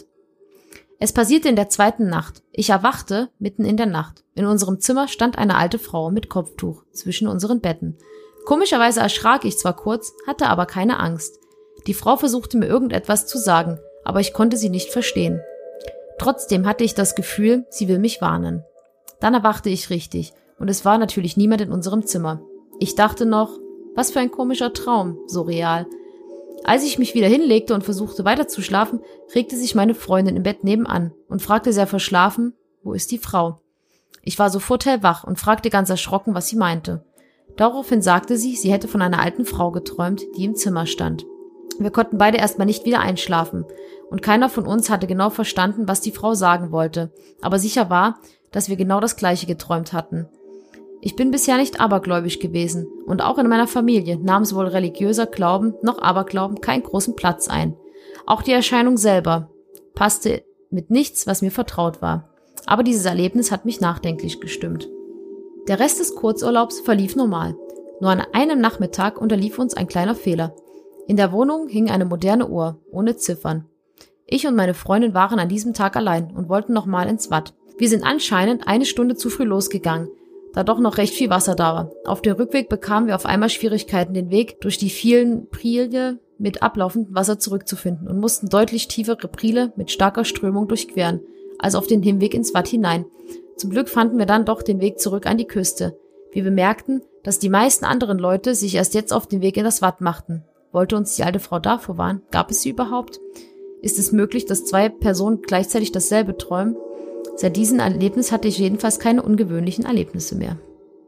Es passierte in der 2. Nacht. Ich erwachte mitten in der Nacht. In unserem Zimmer stand eine alte Frau mit Kopftuch zwischen unseren Betten. Komischerweise erschrak ich zwar kurz, hatte aber keine Angst. Die Frau versuchte mir irgendetwas zu sagen, aber ich konnte sie nicht verstehen. Trotzdem hatte ich das Gefühl, sie will mich warnen. Dann erwachte ich richtig und es war natürlich niemand in unserem Zimmer. Ich dachte noch, was für ein komischer Traum, so real. Als ich mich wieder hinlegte und versuchte weiterzuschlafen, regte sich meine Freundin im Bett nebenan und fragte sehr verschlafen, wo ist die Frau? Ich war sofort hellwach und fragte ganz erschrocken, was sie meinte. Daraufhin sagte sie, sie hätte von einer alten Frau geträumt, die im Zimmer stand. Wir konnten beide erstmal nicht wieder einschlafen und keiner von uns hatte genau verstanden, was die Frau sagen wollte, aber sicher war, dass wir genau das Gleiche geträumt hatten. Ich bin bisher nicht abergläubisch gewesen und auch in meiner Familie nahm sowohl religiöser Glauben noch Aberglauben keinen großen Platz ein. Auch die Erscheinung selber passte mit nichts, was mir vertraut war. Aber dieses Erlebnis hat mich nachdenklich gestimmt. Der Rest des Kurzurlaubs verlief normal. Nur an einem Nachmittag unterlief uns ein kleiner Fehler. In der Wohnung hing eine moderne Uhr, ohne Ziffern. Ich und meine Freundin waren an diesem Tag allein und wollten nochmal ins Watt. Wir sind anscheinend 1 Stunde zu früh losgegangen, da doch noch recht viel Wasser da war. Auf dem Rückweg bekamen wir auf einmal Schwierigkeiten, den Weg durch die vielen Priele mit ablaufendem Wasser zurückzufinden und mussten deutlich tiefere Priele mit starker Strömung durchqueren, als auf den Hinweg ins Watt hinein. Zum Glück fanden wir dann doch den Weg zurück an die Küste. Wir bemerkten, dass die meisten anderen Leute sich erst jetzt auf den Weg in das Watt machten. Wollte uns die alte Frau da vorwarnen? Gab es sie überhaupt? Ist es möglich, dass 2 Personen gleichzeitig dasselbe träumen? Seit diesem Erlebnis hatte ich jedenfalls keine ungewöhnlichen Erlebnisse mehr.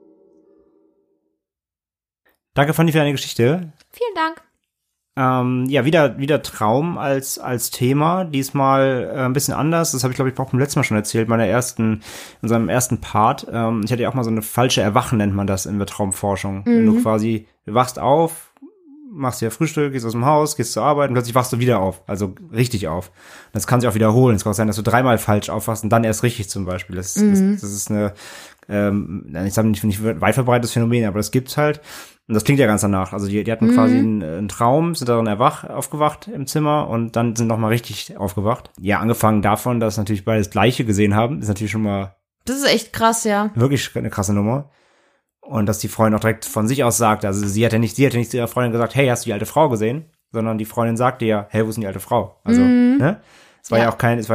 Danke, Fanny, für deine Geschichte. Vielen Dank. Ja, wieder Traum als Thema. Diesmal ein bisschen anders. Das habe ich, glaube ich, auch beim letzten Mal schon erzählt, in unserem ersten Part. Ich hatte ja auch mal so eine falsche Erwachen, nennt man das in der Traumforschung. Wenn du quasi, du wachst auf, machst dir Frühstück, gehst aus dem Haus, gehst zur Arbeit und plötzlich wachst du wieder auf. Also richtig auf. Das kann sich auch wiederholen. Es kann auch sein, dass du 3-mal falsch aufwachst und dann erst richtig zum Beispiel. Das ist eine, ich sage nicht weit verbreitetes Phänomen, aber das gibt's halt. Und das klingt ja ganz danach. Also die hatten quasi einen Traum, sind darin aufgewacht im Zimmer und dann sind nochmal richtig aufgewacht. Ja, angefangen davon, dass natürlich beide das Gleiche gesehen haben, ist natürlich schon mal. Das ist echt krass, ja. Wirklich eine krasse Nummer. Und dass die Freundin auch direkt von sich aus sagt, also sie hatte nicht zu ihrer Freundin gesagt, hey, hast du die alte Frau gesehen? sondern die Freundin sagte ja, hey, wo ist denn die alte Frau? Also, ne? Es war ja auch keine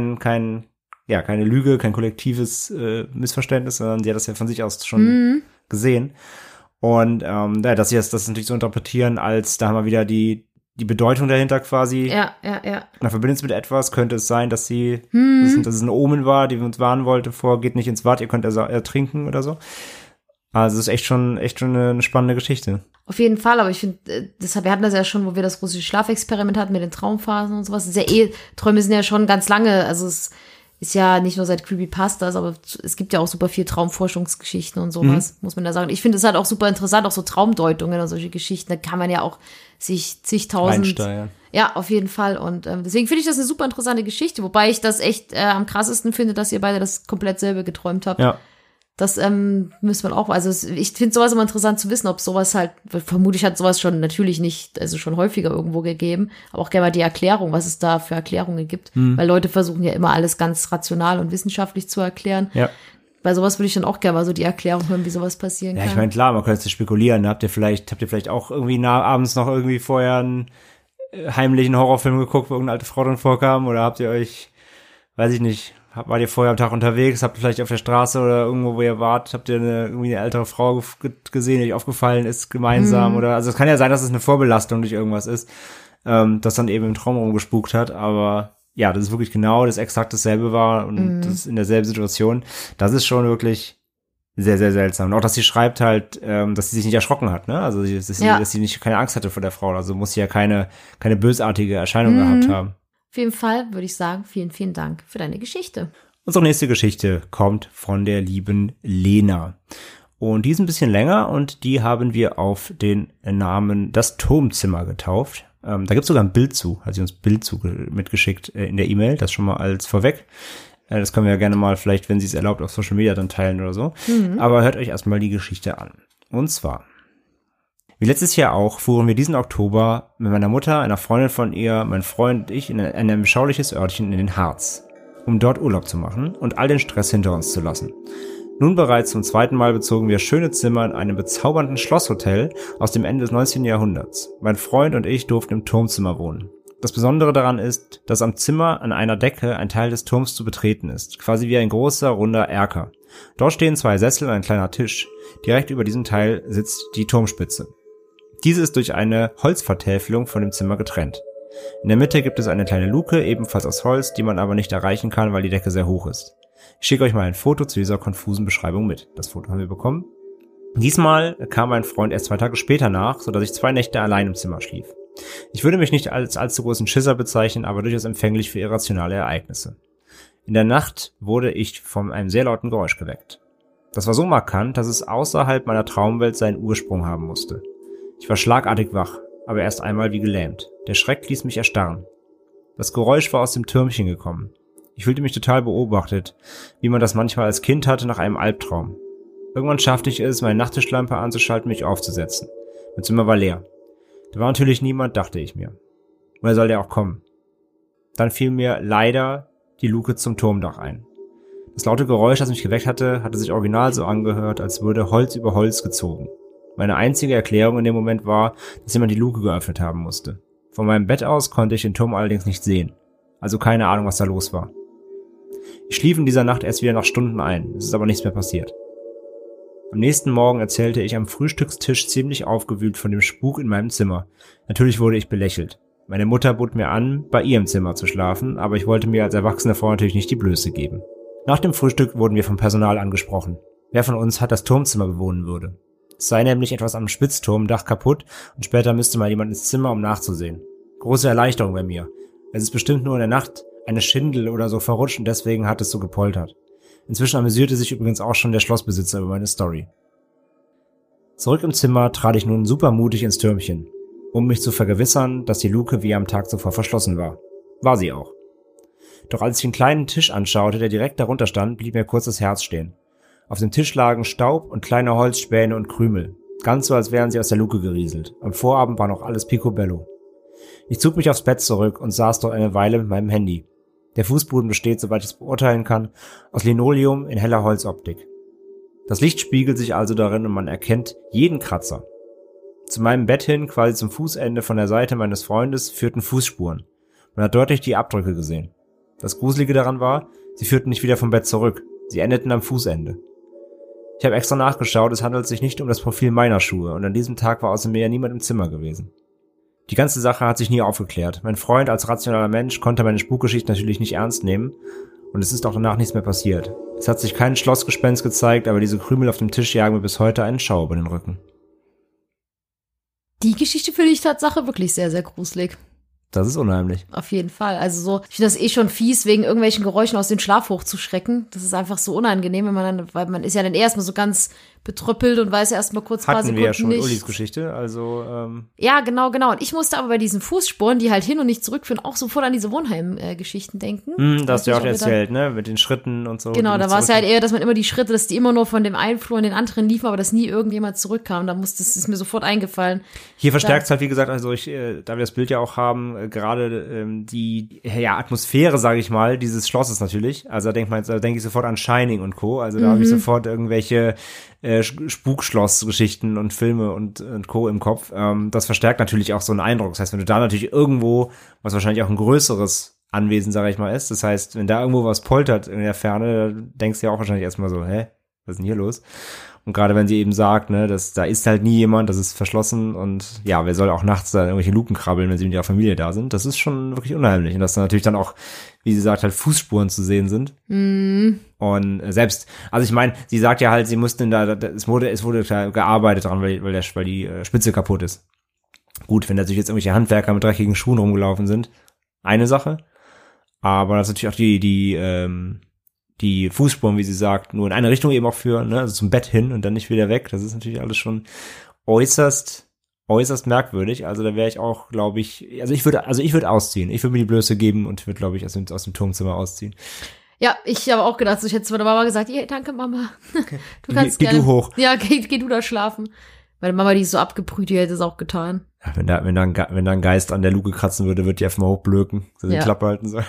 Lüge, kein kollektives Missverständnis, sondern sie hat das ja von sich aus schon gesehen. Und dass sie das natürlich so interpretieren, als da haben wir wieder die Bedeutung dahinter quasi. Ja. Man verbindet es mit etwas, könnte es sein, dass dass es ein Omen war, die uns warnen wollte vor, geht nicht ins Bad, ihr könnt ertrinken oder so. Also es ist echt schon eine spannende Geschichte. Auf jeden Fall, aber ich finde, wir hatten das ja schon, wo wir das russische Schlafexperiment hatten mit den Traumphasen und sowas. Träume sind ja schon ganz lange, also es ist ja nicht nur seit Creepypastas, aber es gibt ja auch super viel Traumforschungsgeschichten und sowas, muss man da sagen. Ich finde es halt auch super interessant, auch so Traumdeutungen und solche Geschichten, da kann man ja auch sich zigtausend Einsteigen. Ja, auf jeden Fall. Und deswegen finde ich das eine super interessante Geschichte, wobei ich das echt am krassesten finde, dass ihr beide das komplett selber geträumt habt. Ja. Das müsste man auch, also ich finde sowas immer interessant zu wissen, ob sowas halt, vermutlich hat sowas schon natürlich nicht, also schon häufiger irgendwo gegeben, aber auch gerne mal die Erklärung, was es da für Erklärungen gibt, weil Leute versuchen ja immer alles ganz rational und wissenschaftlich zu erklären. Ja. Bei sowas würde ich dann auch gerne mal so die Erklärung hören, wie sowas passieren kann. Ja, ich meine, klar, man könnte jetzt spekulieren, habt ihr vielleicht auch irgendwie abends noch irgendwie vorher einen heimlichen Horrorfilm geguckt, wo irgendeine alte Frau drin vorkam, oder habt ihr euch, weiß ich nicht, wart ihr vorher am Tag unterwegs, habt ihr vielleicht auf der Straße oder irgendwo, wo ihr wart, habt ihr irgendwie eine ältere Frau gesehen, die euch aufgefallen ist, gemeinsam, oder, also es kann ja sein, dass es eine Vorbelastung durch irgendwas ist, das dann eben im Traum rumgespukt hat, aber ja, das ist wirklich genau das exakt dasselbe war und das ist in derselben Situation, das ist schon wirklich sehr, sehr seltsam. Und auch, dass sie schreibt halt, dass sie sich nicht erschrocken hat, ne, also dass sie nicht keine Angst hatte vor der Frau, also muss sie ja keine bösartige Erscheinung gehabt haben. Auf jeden Fall würde ich sagen, vielen, vielen Dank für deine Geschichte. Unsere nächste Geschichte kommt von der lieben Lena. Und die ist ein bisschen länger und die haben wir auf den Namen Das Turmzimmer getauft. Da gibt's sogar ein Bild zu, hat sie uns ein Bild zu mitgeschickt in der E-Mail, das schon mal als vorweg. Das können wir ja gerne mal vielleicht, wenn sie es erlaubt, auf Social Media dann teilen oder so. Aber hört euch erstmal die Geschichte an. Und zwar: Wie letztes Jahr auch fuhren wir diesen Oktober mit meiner Mutter, einer Freundin von ihr, mein Freund und ich in ein beschauliches Örtchen in den Harz, um dort Urlaub zu machen und all den Stress hinter uns zu lassen. Nun bereits zum zweiten Mal bezogen wir schöne Zimmer in einem bezaubernden Schlosshotel aus dem Ende des 19. Jahrhunderts. Mein Freund und ich durften im Turmzimmer wohnen. Das Besondere daran ist, dass am Zimmer an einer Decke ein Teil des Turms zu betreten ist, quasi wie ein großer, runder Erker. Dort stehen 2 Sessel und ein kleiner Tisch. Direkt über diesem Teil sitzt die Turmspitze. Diese ist durch eine Holzvertäfelung von dem Zimmer getrennt. In der Mitte gibt es eine kleine Luke, ebenfalls aus Holz, die man aber nicht erreichen kann, weil die Decke sehr hoch ist. Ich schicke euch mal ein Foto zu dieser konfusen Beschreibung mit. Das Foto haben wir bekommen. Diesmal kam mein Freund erst 2 Tage später nach, sodass ich 2 Nächte allein im Zimmer schlief. Ich würde mich nicht als allzu großen Schisser bezeichnen, aber durchaus empfänglich für irrationale Ereignisse. In der Nacht wurde ich von einem sehr lauten Geräusch geweckt. Das war so markant, dass es außerhalb meiner Traumwelt seinen Ursprung haben musste. Ich war schlagartig wach, aber erst einmal wie gelähmt. Der Schreck ließ mich erstarren. Das Geräusch war aus dem Türmchen gekommen. Ich fühlte mich total beobachtet, wie man das manchmal als Kind hatte nach einem Albtraum. Irgendwann schaffte ich es, meine Nachttischlampe anzuschalten, mich aufzusetzen. Mein Zimmer war leer. Da war natürlich niemand, dachte ich mir. Woher soll der auch kommen? Dann fiel mir leider die Luke zum Turmdach ein. Das laute Geräusch, das mich geweckt hatte, hatte sich original so angehört, als würde Holz über Holz gezogen. Meine einzige Erklärung in dem Moment war, dass jemand die Luke geöffnet haben musste. Von meinem Bett aus konnte ich den Turm allerdings nicht sehen. Also keine Ahnung, was da los war. Ich schlief in dieser Nacht erst wieder nach Stunden ein. Es ist aber nichts mehr passiert. Am nächsten Morgen erzählte ich am Frühstückstisch ziemlich aufgewühlt von dem Spuk in meinem Zimmer. Natürlich wurde ich belächelt. Meine Mutter bot mir an, bei ihr im Zimmer zu schlafen, aber ich wollte mir als erwachsene Frau natürlich nicht die Blöße geben. Nach dem Frühstück wurden wir vom Personal angesprochen. Wer von uns das Turmzimmer bewohnen würde? Es sei nämlich etwas am Spitzturmdach kaputt und später müsste mal jemand ins Zimmer, um nachzusehen. Große Erleichterung bei mir. Es ist bestimmt nur in der Nacht eine Schindel oder so verrutscht und deswegen hat es so gepoltert. Inzwischen amüsierte sich übrigens auch schon der Schlossbesitzer über meine Story. Zurück im Zimmer trat ich nun supermutig ins Türmchen, um mich zu vergewissern, dass die Luke wie am Tag zuvor verschlossen war. War sie auch. Doch als ich den kleinen Tisch anschaute, der direkt darunter stand, blieb mir kurz das Herz stehen. Auf dem Tisch lagen Staub und kleine Holzspäne und Krümel. Ganz so, als wären sie aus der Luke gerieselt. Am Vorabend war noch alles picobello. Ich zog mich aufs Bett zurück und saß dort eine Weile mit meinem Handy. Der Fußboden besteht, soweit ich es beurteilen kann, aus Linoleum in heller Holzoptik. Das Licht spiegelt sich also darin und man erkennt jeden Kratzer. Zu meinem Bett hin, quasi zum Fußende von der Seite meines Freundes, führten Fußspuren. Man hat deutlich die Abdrücke gesehen. Das Gruselige daran war, sie führten nicht wieder vom Bett zurück. Sie endeten am Fußende. Ich habe extra nachgeschaut, es handelt sich nicht um das Profil meiner Schuhe und an diesem Tag war außer mir ja niemand im Zimmer gewesen. Die ganze Sache hat sich nie aufgeklärt. Mein Freund als rationaler Mensch konnte meine Spukgeschichte natürlich nicht ernst nehmen und es ist auch danach nichts mehr passiert. Es hat sich kein Schlossgespenst gezeigt, aber diese Krümel auf dem Tisch jagen mir bis heute einen Schauer über den Rücken. Die Geschichte finde ich Tatsache wirklich sehr, sehr gruselig. Das ist unheimlich. Auf jeden Fall. Also so, ich finde das eh schon fies, wegen irgendwelchen Geräuschen aus dem Schlaf hochzuschrecken. Das ist einfach so unangenehm, wenn man dann, weil man ist ja dann erstmal so ganz betröppelt und weiß erstmal kurz ein paar Hatten Sekunden wir ja schon nicht. Ulis Geschichte, also Ja, genau. Und ich musste aber bei diesen Fußspuren, die halt hin und nicht zurückführen, auch sofort an diese Wohnheim-Geschichten denken. das hast du ja auch erzählt, ne, mit den Schritten und so. Genau, da war es ja halt eher, dass man immer die Schritte, dass die immer nur von dem einen Flur in den anderen liefen, aber dass nie irgendjemand zurückkam. Das ist mir sofort eingefallen. Hier verstärkt es halt, wie gesagt, also da wir das Bild ja auch haben, gerade die Atmosphäre, sage ich mal, dieses Schlosses natürlich. Also da denke ich sofort an Shining und Co. Also da habe ich sofort irgendwelche Spukschloss-Geschichten und Filme und Co. im Kopf. Das verstärkt natürlich auch so einen Eindruck. Das heißt, wenn du da natürlich irgendwo, was wahrscheinlich auch ein größeres Anwesen, sage ich mal, ist, das heißt, wenn da irgendwo was poltert in der Ferne, denkst du ja auch wahrscheinlich erstmal so, was ist denn hier los? Und gerade wenn sie eben sagt, ne, da ist halt nie jemand, das ist verschlossen und ja, wer soll auch nachts da irgendwelche Luken krabbeln, wenn sie mit ihrer Familie da sind? Das ist schon wirklich unheimlich. Und dass da natürlich dann auch, wie sie sagt, halt Fußspuren zu sehen sind. Und selbst, also ich meine, sie sagt ja halt, sie mussten es wurde klar gearbeitet dran, weil die Spitze kaputt ist. Gut, wenn natürlich jetzt irgendwelche Handwerker mit dreckigen Schuhen rumgelaufen sind, eine Sache. Aber das ist natürlich auch die Fußspuren, wie sie sagt, nur in eine Richtung eben auch führen, ne, also zum Bett hin und dann nicht wieder weg. Das ist natürlich alles schon äußerst merkwürdig. Also da wäre ich auch, glaube ich, ich würde ausziehen. Ich würde mir die Blöße geben und würde, glaube ich, aus dem Turmzimmer ausziehen. Ja, ich habe auch gedacht, ich hätte zu meiner Mama gesagt, hey, danke Mama, du kannst geh gerne. du hoch. Ja, geh du da schlafen. Meine Mama, die ist so abgebrüht, die hätte es auch getan. Ja, wenn da ein Geist an der Luke kratzen würde, würde die einfach mal hochblöken, so die Klappe halten soll.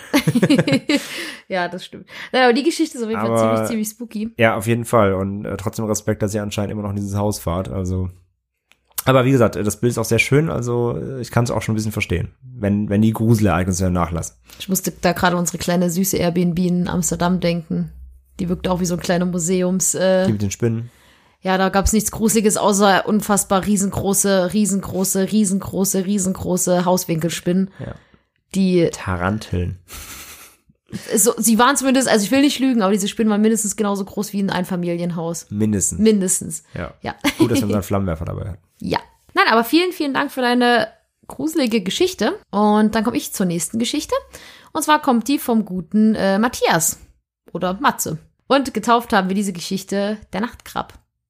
Ja, das stimmt. Naja, aber die Geschichte ist auf jeden Fall ziemlich spooky. Ja, auf jeden Fall. Und trotzdem Respekt, dass ihr anscheinend immer noch in dieses Haus fahrt. Also, aber wie gesagt, das Bild ist auch sehr schön. Also ich kann es auch schon ein bisschen verstehen, wenn die Gruselereignisse nachlassen. Ich musste da gerade unsere kleine süße Airbnb in Amsterdam denken. Die wirkt auch wie so ein kleiner Museums. Die mit den Spinnen. Ja, da gab's nichts Gruseliges, außer unfassbar riesengroße Hauswinkelspinnen. Ja. Die Taranteln. Sie waren zumindest, also ich will nicht lügen, aber diese Spinnen waren mindestens genauso groß wie ein Einfamilienhaus. Mindestens. Ja. Gut, dass wir unseren Flammenwerfer dabei hatten. Ja. Nein, aber vielen, vielen Dank für deine gruselige Geschichte. Und dann komme ich zur nächsten Geschichte. Und zwar kommt die vom guten Matthias oder Matze. Und getauft haben wir diese Geschichte der Nachtkrab.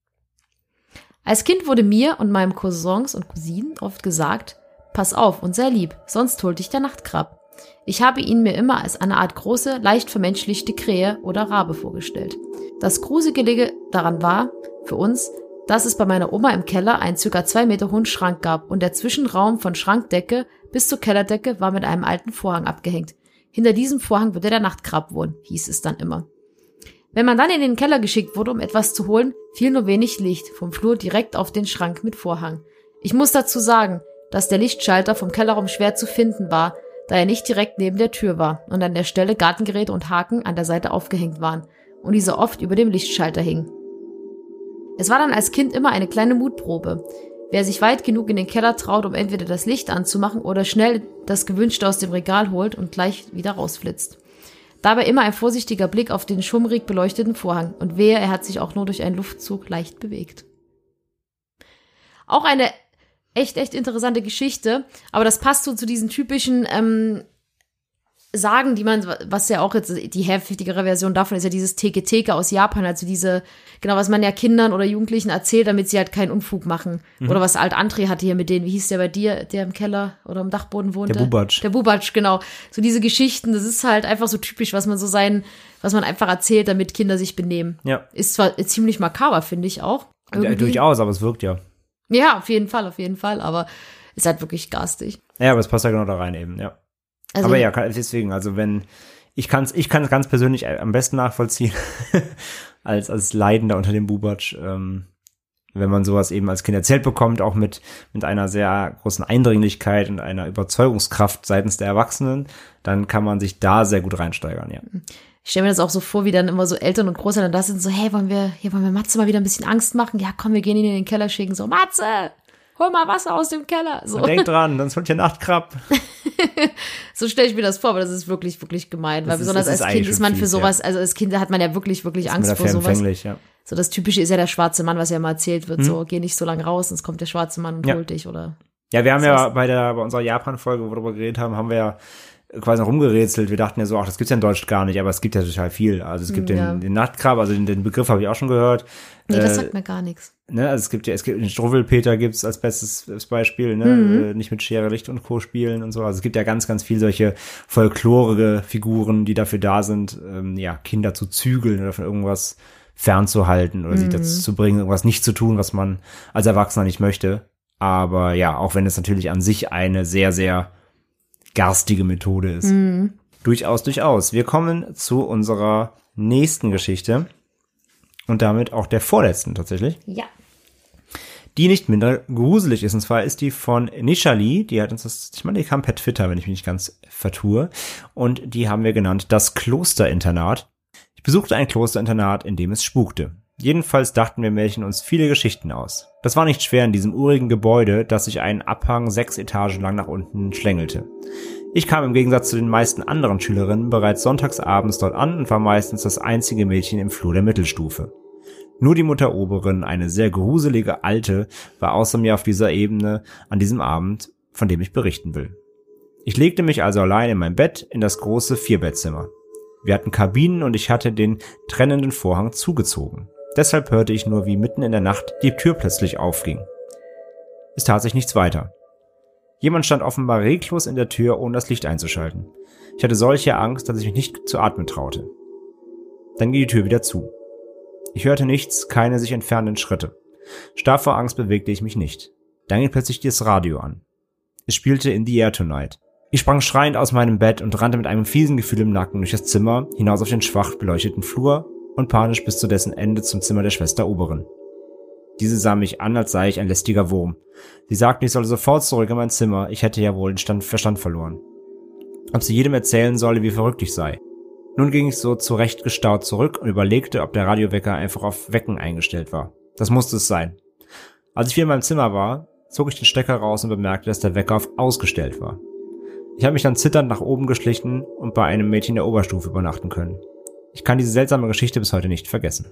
Als Kind wurde mir und meinem Cousins und Cousinen oft gesagt, pass auf und sei lieb, sonst holt dich der Nachtkrab. Ich habe ihn mir immer als eine Art große, leicht vermenschlichte Krähe oder Rabe vorgestellt. Das Gruselige daran war, für uns, dass es bei meiner Oma im Keller einen ca. 2 Meter hohen Schrank gab und der Zwischenraum von Schrankdecke bis zur Kellerdecke war mit einem alten Vorhang abgehängt. Hinter diesem Vorhang würde der Nachtkrab wohnen, hieß es dann immer. Wenn man dann in den Keller geschickt wurde, um etwas zu holen, fiel nur wenig Licht vom Flur direkt auf den Schrank mit Vorhang. Ich muss dazu sagen, dass der Lichtschalter vom Kellerraum schwer zu finden war, da er nicht direkt neben der Tür war und an der Stelle Gartengeräte und Haken an der Seite aufgehängt waren und diese oft über dem Lichtschalter hingen. Es war dann als Kind immer eine kleine Mutprobe. Wer sich weit genug in den Keller traut, um entweder das Licht anzumachen oder schnell das Gewünschte aus dem Regal holt und gleich wieder rausflitzt. Dabei immer ein vorsichtiger Blick auf den schummrig beleuchteten Vorhang und wehe, er hat sich auch nur durch einen Luftzug leicht bewegt. Auch eine echt interessante Geschichte, aber das passt so zu diesen typischen Sagen, die man, was ja auch jetzt die heftigere Version davon ist ja dieses Teke-Teke aus Japan, also diese, genau, was man ja Kindern oder Jugendlichen erzählt, damit sie halt keinen Unfug machen. Oder was Alt André hatte hier mit denen, wie hieß der bei dir, der im Keller oder im Dachboden wohnte? Der Bubatsch. Der Bubatsch, genau. So diese Geschichten, das ist halt einfach so typisch, was man einfach erzählt, damit Kinder sich benehmen. Ja. Ist zwar ziemlich makaber, finde ich auch. Ja, durchaus, aber es wirkt ja. Ja, auf jeden Fall, aber ist halt wirklich garstig. Ja, aber es passt ja genau da rein eben, ja. Also, aber ja, deswegen, also wenn, ich kann es ganz persönlich am besten nachvollziehen, als Leidender unter dem Bubatsch, wenn man sowas eben als Kind erzählt bekommt, auch mit einer sehr großen Eindringlichkeit und einer Überzeugungskraft seitens der Erwachsenen, dann kann man sich da sehr gut reinsteigern, ja. Ich stelle mir das auch so vor, wie dann immer so Eltern und Großeltern da sind, so, hey, wollen wir Matze mal wieder ein bisschen Angst machen? Ja, komm, wir gehen ihn in den Keller schicken, so, Matze, hol mal Wasser aus dem Keller. So. Denk dran, sonst holt ihr Nachtkrab. So stelle ich mir das vor, aber das ist wirklich, wirklich gemein, weil besonders als Kind ist man für sowas, also als Kind hat man ja wirklich, wirklich Angst vor sowas. Ja. So das Typische ist ja der schwarze Mann, was ja immer erzählt wird, so, geh nicht so lange raus, sonst kommt der schwarze Mann und holt dich, oder? Ja, wir haben ja bei unserer Japan-Folge, wo wir darüber geredet haben wir ja quasi noch rumgerätselt. Wir dachten ja so, ach, das gibt's ja in Deutsch gar nicht, aber es gibt ja total viel. Also es gibt den Nachtkrab, also den Begriff habe ich auch schon gehört. Nee, das sagt mir gar nichts. Ne, also es gibt den Struwwelpeter gibt's als bestes Beispiel, ne, nicht mit Schere, Licht und Co. spielen und so. Also es gibt ja ganz, ganz viel solche Folklore-Figuren, die dafür da sind, Kinder zu zügeln oder von irgendwas fernzuhalten oder sie dazu zu bringen, irgendwas nicht zu tun, was man als Erwachsener nicht möchte. Aber ja, auch wenn es natürlich an sich eine sehr, sehr garstige Methode ist. Durchaus. Wir kommen zu unserer nächsten Geschichte und damit auch der vorletzten tatsächlich. Ja. Die nicht minder gruselig ist. Und zwar ist die von Nishali. Die hat uns die kam per Twitter, wenn ich mich nicht ganz vertue. Und die haben wir genannt das Klosterinternat. Ich besuchte ein Klosterinternat, in dem es spukte. Jedenfalls dachten wir Mädchen uns viele Geschichten aus. Das war nicht schwer in diesem urigen Gebäude, das sich einen Abhang 6 Etagen lang nach unten schlängelte. Ich kam im Gegensatz zu den meisten anderen Schülerinnen bereits sonntagsabends dort an und war meistens das einzige Mädchen im Flur der Mittelstufe. Nur die Mutter Oberin, eine sehr gruselige Alte, war außer mir auf dieser Ebene an diesem Abend, von dem ich berichten will. Ich legte mich also allein in mein Bett in das große 4-Bettzimmer. Wir hatten Kabinen und ich hatte den trennenden Vorhang zugezogen. Deshalb hörte ich nur, wie mitten in der Nacht die Tür plötzlich aufging. Es tat sich nichts weiter. Jemand stand offenbar reglos in der Tür, ohne das Licht einzuschalten. Ich hatte solche Angst, dass ich mich nicht zu atmen traute. Dann ging die Tür wieder zu. Ich hörte nichts, keine sich entfernenden Schritte. Starr vor Angst bewegte ich mich nicht. Dann ging plötzlich das Radio an. Es spielte In the Air Tonight. Ich sprang schreiend aus meinem Bett und rannte mit einem fiesen Gefühl im Nacken durch das Zimmer, hinaus auf den schwach beleuchteten Flur und panisch bis zu dessen Ende zum Zimmer der Schwester Oberin. Diese sah mich an, als sei ich ein lästiger Wurm. Sie sagten, ich solle sofort zurück in mein Zimmer, ich hätte ja wohl den Verstand verloren. Ob sie jedem erzählen solle, wie verrückt ich sei. Nun ging ich so zurecht gestaut zurück und überlegte, ob der Radiowecker einfach auf Wecken eingestellt war. Das musste es sein. Als ich wieder in meinem Zimmer war, zog ich den Stecker raus und bemerkte, dass der Wecker auf ausgestellt war. Ich habe mich dann zitternd nach oben geschlichen und bei einem Mädchen der Oberstufe übernachten können. Ich kann diese seltsame Geschichte bis heute nicht vergessen.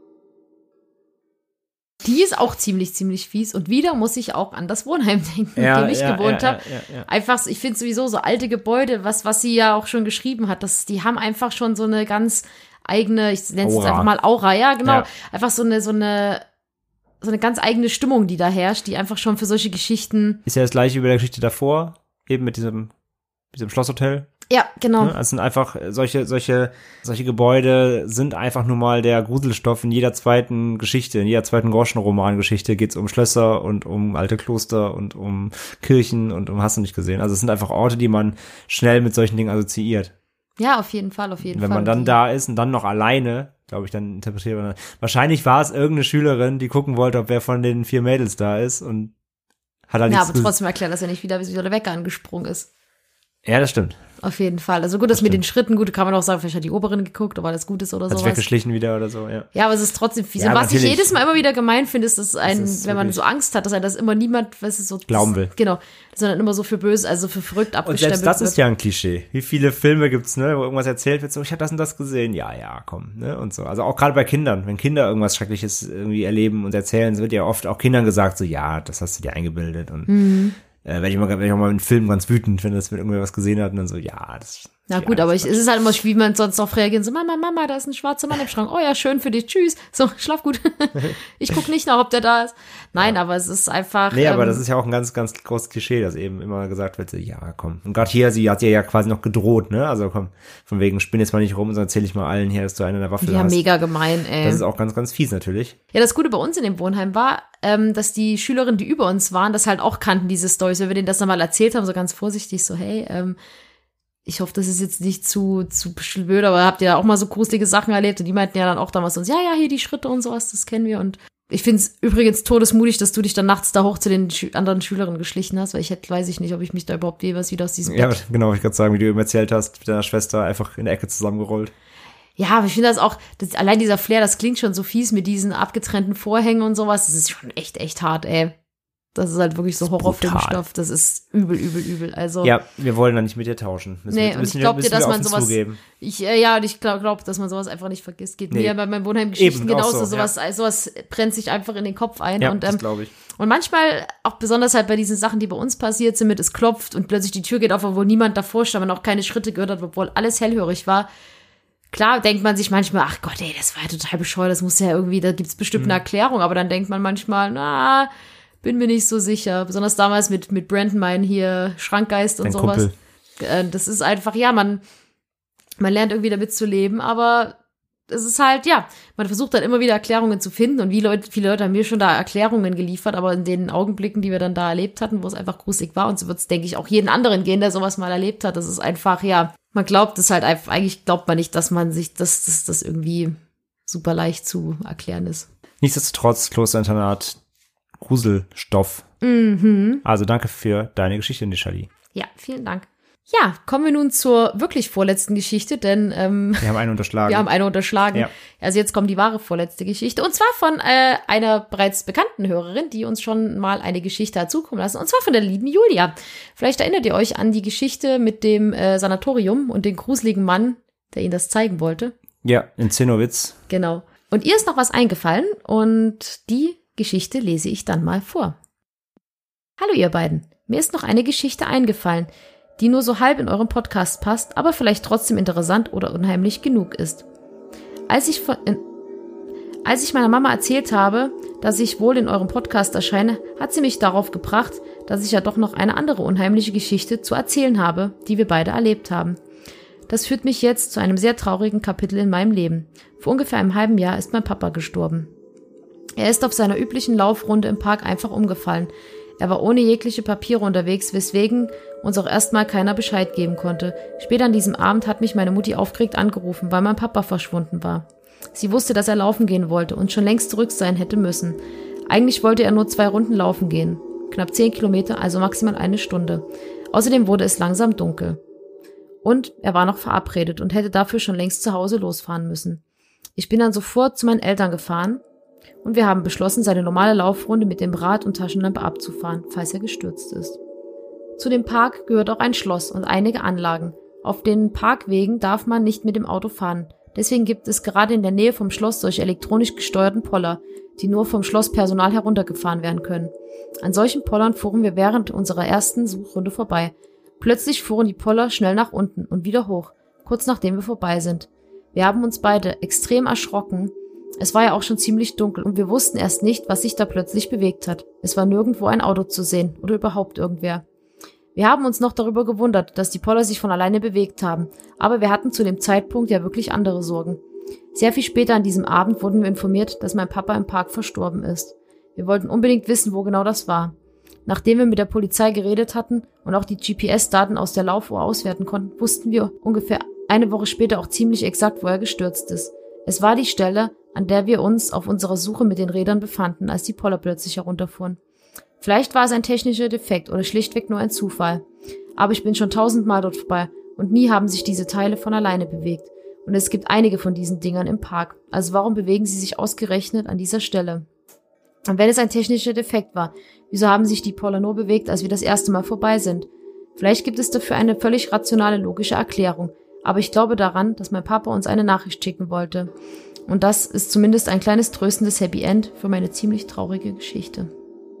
Die ist auch ziemlich, ziemlich fies. Und wieder muss ich auch an das Wohnheim denken, in dem ich gewohnt habe. Ja. Einfach, ich finde sowieso so alte Gebäude, was sie ja auch schon geschrieben hat, die haben einfach schon so eine ganz eigene, ich nenne es jetzt einfach mal Aura, ja, genau. Ja. Einfach so eine ganz eigene Stimmung, die da herrscht, die einfach schon für solche Geschichten. Ist ja das gleiche wie bei der Geschichte davor, eben mit diesem Schlosshotel. Ja, genau. Es sind einfach solche Gebäude sind einfach nur mal der Gruselstoff in jeder zweiten Geschichte, in jeder zweiten Groschenroman-Geschichte geht's um Schlösser und um alte Kloster und um Kirchen und um hast du nicht gesehen. Also es sind einfach Orte, die man schnell mit solchen Dingen assoziiert. Ja, auf jeden Fall. Wenn man dann da ist und dann noch alleine, glaube ich, dann interpretiert man. Wahrscheinlich war es irgendeine Schülerin, die gucken wollte, ob wer von den 4 Mädels da ist und hat halt nichts. Ja, aber trotzdem erklärt, dass er nicht wieder der Wecker angesprungen ist. Ja, das stimmt. Auf jeden Fall. Also gut, das mit den Schritten, gut, kann man auch sagen, vielleicht hat die Oberin geguckt, ob alles gut ist oder sowas. Hat weggeschlichen wieder oder so, ja. Ja, aber es ist trotzdem fies. Ja, und was natürlich. ich jedes Mal immer wieder gemein finde, ist, dass wenn man so Angst hat, dass das immer niemand, was ist so glauben will. Genau. Sondern immer so für böse, also für verrückt abgestempelt wird. Und selbst das ist ja ein Klischee. Wie viele Filme gibt's, ne, wo irgendwas erzählt wird, so, ich habe das und das gesehen. Ja, komm, ne, und so. Also auch gerade bei Kindern, wenn Kinder irgendwas Schreckliches irgendwie erleben und erzählen, so wird ja oft auch Kindern gesagt, so, ja, das hast du dir eingebildet und wenn ich auch mal einen Film ganz wütend, wenn das mit irgendwer was gesehen hat und dann so, ja, das. Na gut, aber es ist halt immer, wie man sonst auch reagieren, so, Mama, da ist ein schwarzer Mann im Schrank. Oh ja, schön für dich, tschüss. So, schlaf gut. Ich guck nicht nach, ob der da ist. Nein, aber es ist einfach. Nee, aber das ist ja auch ein ganz, ganz großes Klischee, dass eben immer gesagt wird, so, ja, komm. Und gerade hier, sie hat ja quasi noch gedroht, ne? Also komm, von wegen, spinn jetzt mal nicht rum, sondern erzähl ich mal allen hier, dass du eine in der Waffe hast. Ja, mega gemein, ey. Das ist auch ganz, ganz fies natürlich. Ja, das Gute bei uns in dem Wohnheim war, dass die Schülerinnen, die über uns waren, das halt auch kannten, diese Storys. Wenn wir denen das dann mal erzählt haben, so ganz vorsichtig, so, hey, ich hoffe, das ist jetzt nicht zu blöd, aber habt ihr auch mal so gruselige Sachen erlebt? Und die meinten ja dann auch damals uns, ja, hier die Schritte und sowas, das kennen wir. Und Ich finde es übrigens todesmutig, dass du dich dann nachts da hoch zu den anderen Schülerinnen geschlichen hast, weil weiß ich nicht, ob ich mich da überhaupt jeweils wieder aus diesem Ja, Bett. genau, ich gerade sagen, wie du eben erzählt hast, mit deiner Schwester einfach in der Ecke zusammengerollt. Ja, aber ich finde das auch, allein dieser Flair, das klingt schon so fies mit diesen abgetrennten Vorhängen und sowas. Das ist schon echt hart, ey. Das ist halt wirklich so Horrorfilmstoff. Das ist übel. Also Ja, wir wollen da nicht mit dir tauschen. und ich glaube dir, dass man sowas, zugeben. ich glaube, dass man sowas einfach nicht vergisst. Geht Nee. mir bei meinen Wohnheimgeschichten Eben, auch genauso. so, ja. Sowas brennt sich einfach in den Kopf ein. Ja, und das glaube ich. und manchmal, auch besonders halt bei diesen Sachen, die bei uns passiert sind, mit es klopft und plötzlich die Tür geht auf, obwohl niemand davor stand, man auch keine Schritte gehört hat, obwohl alles hellhörig war. Klar denkt man sich manchmal, ach Gott, ey, das war ja total bescheuert, das muss ja irgendwie, da gibt's bestimmt eine Erklärung, aber dann denkt man manchmal, na, bin mir nicht so sicher. Besonders damals mit Brandon, mein hier Schrankgeist und Dein sowas. Kumpel. Das ist einfach, ja, man lernt irgendwie damit zu leben, aber es ist halt, ja, man versucht dann immer wieder Erklärungen zu finden und viele Leute haben mir schon da Erklärungen geliefert, aber in den Augenblicken, die wir dann da erlebt hatten, wo es einfach gruselig war, und so wird es, denke ich, auch jeden anderen gehen, der sowas mal erlebt hat. Das ist einfach, ja, man glaubt es halt einfach, eigentlich glaubt man nicht, dass man sich, dass das irgendwie super leicht zu erklären ist. Nichtsdestotrotz, Klosterinternat, Gruselstoff. Also danke für deine Geschichte, Nishali. Ja, vielen Dank. Ja, kommen wir nun zur wirklich vorletzten Geschichte, denn Wir haben eine unterschlagen. wir haben eine unterschlagen. Ja. Also jetzt kommt die wahre vorletzte Geschichte. Und zwar von einer bereits bekannten Hörerin, die uns schon mal eine Geschichte hat zukommen lassen. Und zwar von der lieben Julia. Vielleicht erinnert ihr euch an die Geschichte mit dem Sanatorium und dem gruseligen Mann, der ihnen das zeigen wollte. Ja, in Zinnowitz. Genau. Und ihr ist noch was eingefallen und die Geschichte lese ich dann mal vor. Hallo ihr beiden. Mir ist noch eine Geschichte eingefallen, die nur so halb in euren Podcast passt, aber vielleicht trotzdem interessant oder unheimlich genug ist. Als ich meiner Mama erzählt habe, dass ich wohl in eurem Podcast erscheine, hat sie mich darauf gebracht, dass ich ja doch noch eine andere unheimliche Geschichte zu erzählen habe, die wir beide erlebt haben. Das führt mich jetzt zu einem sehr traurigen Kapitel in meinem Leben. Vor ungefähr einem halben Jahr ist mein Papa gestorben. Er ist auf seiner üblichen Laufrunde im Park einfach umgefallen. Er war ohne jegliche Papiere unterwegs, weswegen uns auch erstmal keiner Bescheid geben konnte. Später an diesem Abend hat mich meine Mutti aufgeregt angerufen, weil mein Papa verschwunden war. Sie wusste, dass er laufen gehen wollte und schon längst zurück sein hätte müssen. Eigentlich wollte er nur 2 Runden laufen gehen. Knapp 10 Kilometer, also maximal 1 Stunde. Außerdem wurde es langsam dunkel. Und er war noch verabredet und hätte dafür schon längst zu Hause losfahren müssen. Ich bin dann sofort zu meinen Eltern gefahren und wir haben beschlossen, seine normale Laufrunde mit dem Rad und Taschenlampe abzufahren, falls er gestürzt ist. Zu dem Park gehört auch ein Schloss und einige Anlagen. Auf den Parkwegen darf man nicht mit dem Auto fahren. Deswegen gibt es gerade in der Nähe vom Schloss solche elektronisch gesteuerten Poller, die nur vom Schlosspersonal heruntergefahren werden können. An solchen Pollern fuhren wir während unserer ersten Suchrunde vorbei. Plötzlich fuhren die Poller schnell nach unten und wieder hoch, kurz nachdem wir vorbei sind. Wir haben uns beide extrem erschrocken. Es war ja auch schon ziemlich dunkel und wir wussten erst nicht, was sich da plötzlich bewegt hat. Es war nirgendwo ein Auto zu sehen oder überhaupt irgendwer. Wir haben uns noch darüber gewundert, dass die Poller sich von alleine bewegt haben, aber wir hatten zu dem Zeitpunkt ja wirklich andere Sorgen. Sehr viel später an diesem Abend wurden wir informiert, dass mein Papa im Park verstorben ist. Wir wollten unbedingt wissen, wo genau das war. Nachdem wir mit der Polizei geredet hatten und auch die GPS-Daten aus der Laufuhr auswerten konnten, wussten wir ungefähr eine Woche später auch ziemlich exakt, wo er gestürzt ist. Es war die Stelle, an der wir uns auf unserer Suche mit den Rädern befanden, als die Poller plötzlich herunterfuhren. Vielleicht war es ein technischer Defekt oder schlichtweg nur ein Zufall. Aber ich bin schon 1000-mal dort vorbei und nie haben sich diese Teile von alleine bewegt. Und es gibt einige von diesen Dingern im Park. Also warum bewegen sie sich ausgerechnet an dieser Stelle? Und wenn es ein technischer Defekt war, wieso haben sich die Poller nur bewegt, als wir das erste Mal vorbei sind? Vielleicht gibt es dafür eine völlig rationale, logische Erklärung. Aber ich glaube daran, dass mein Papa uns eine Nachricht schicken wollte. Und das ist zumindest ein kleines tröstendes Happy End für meine ziemlich traurige Geschichte.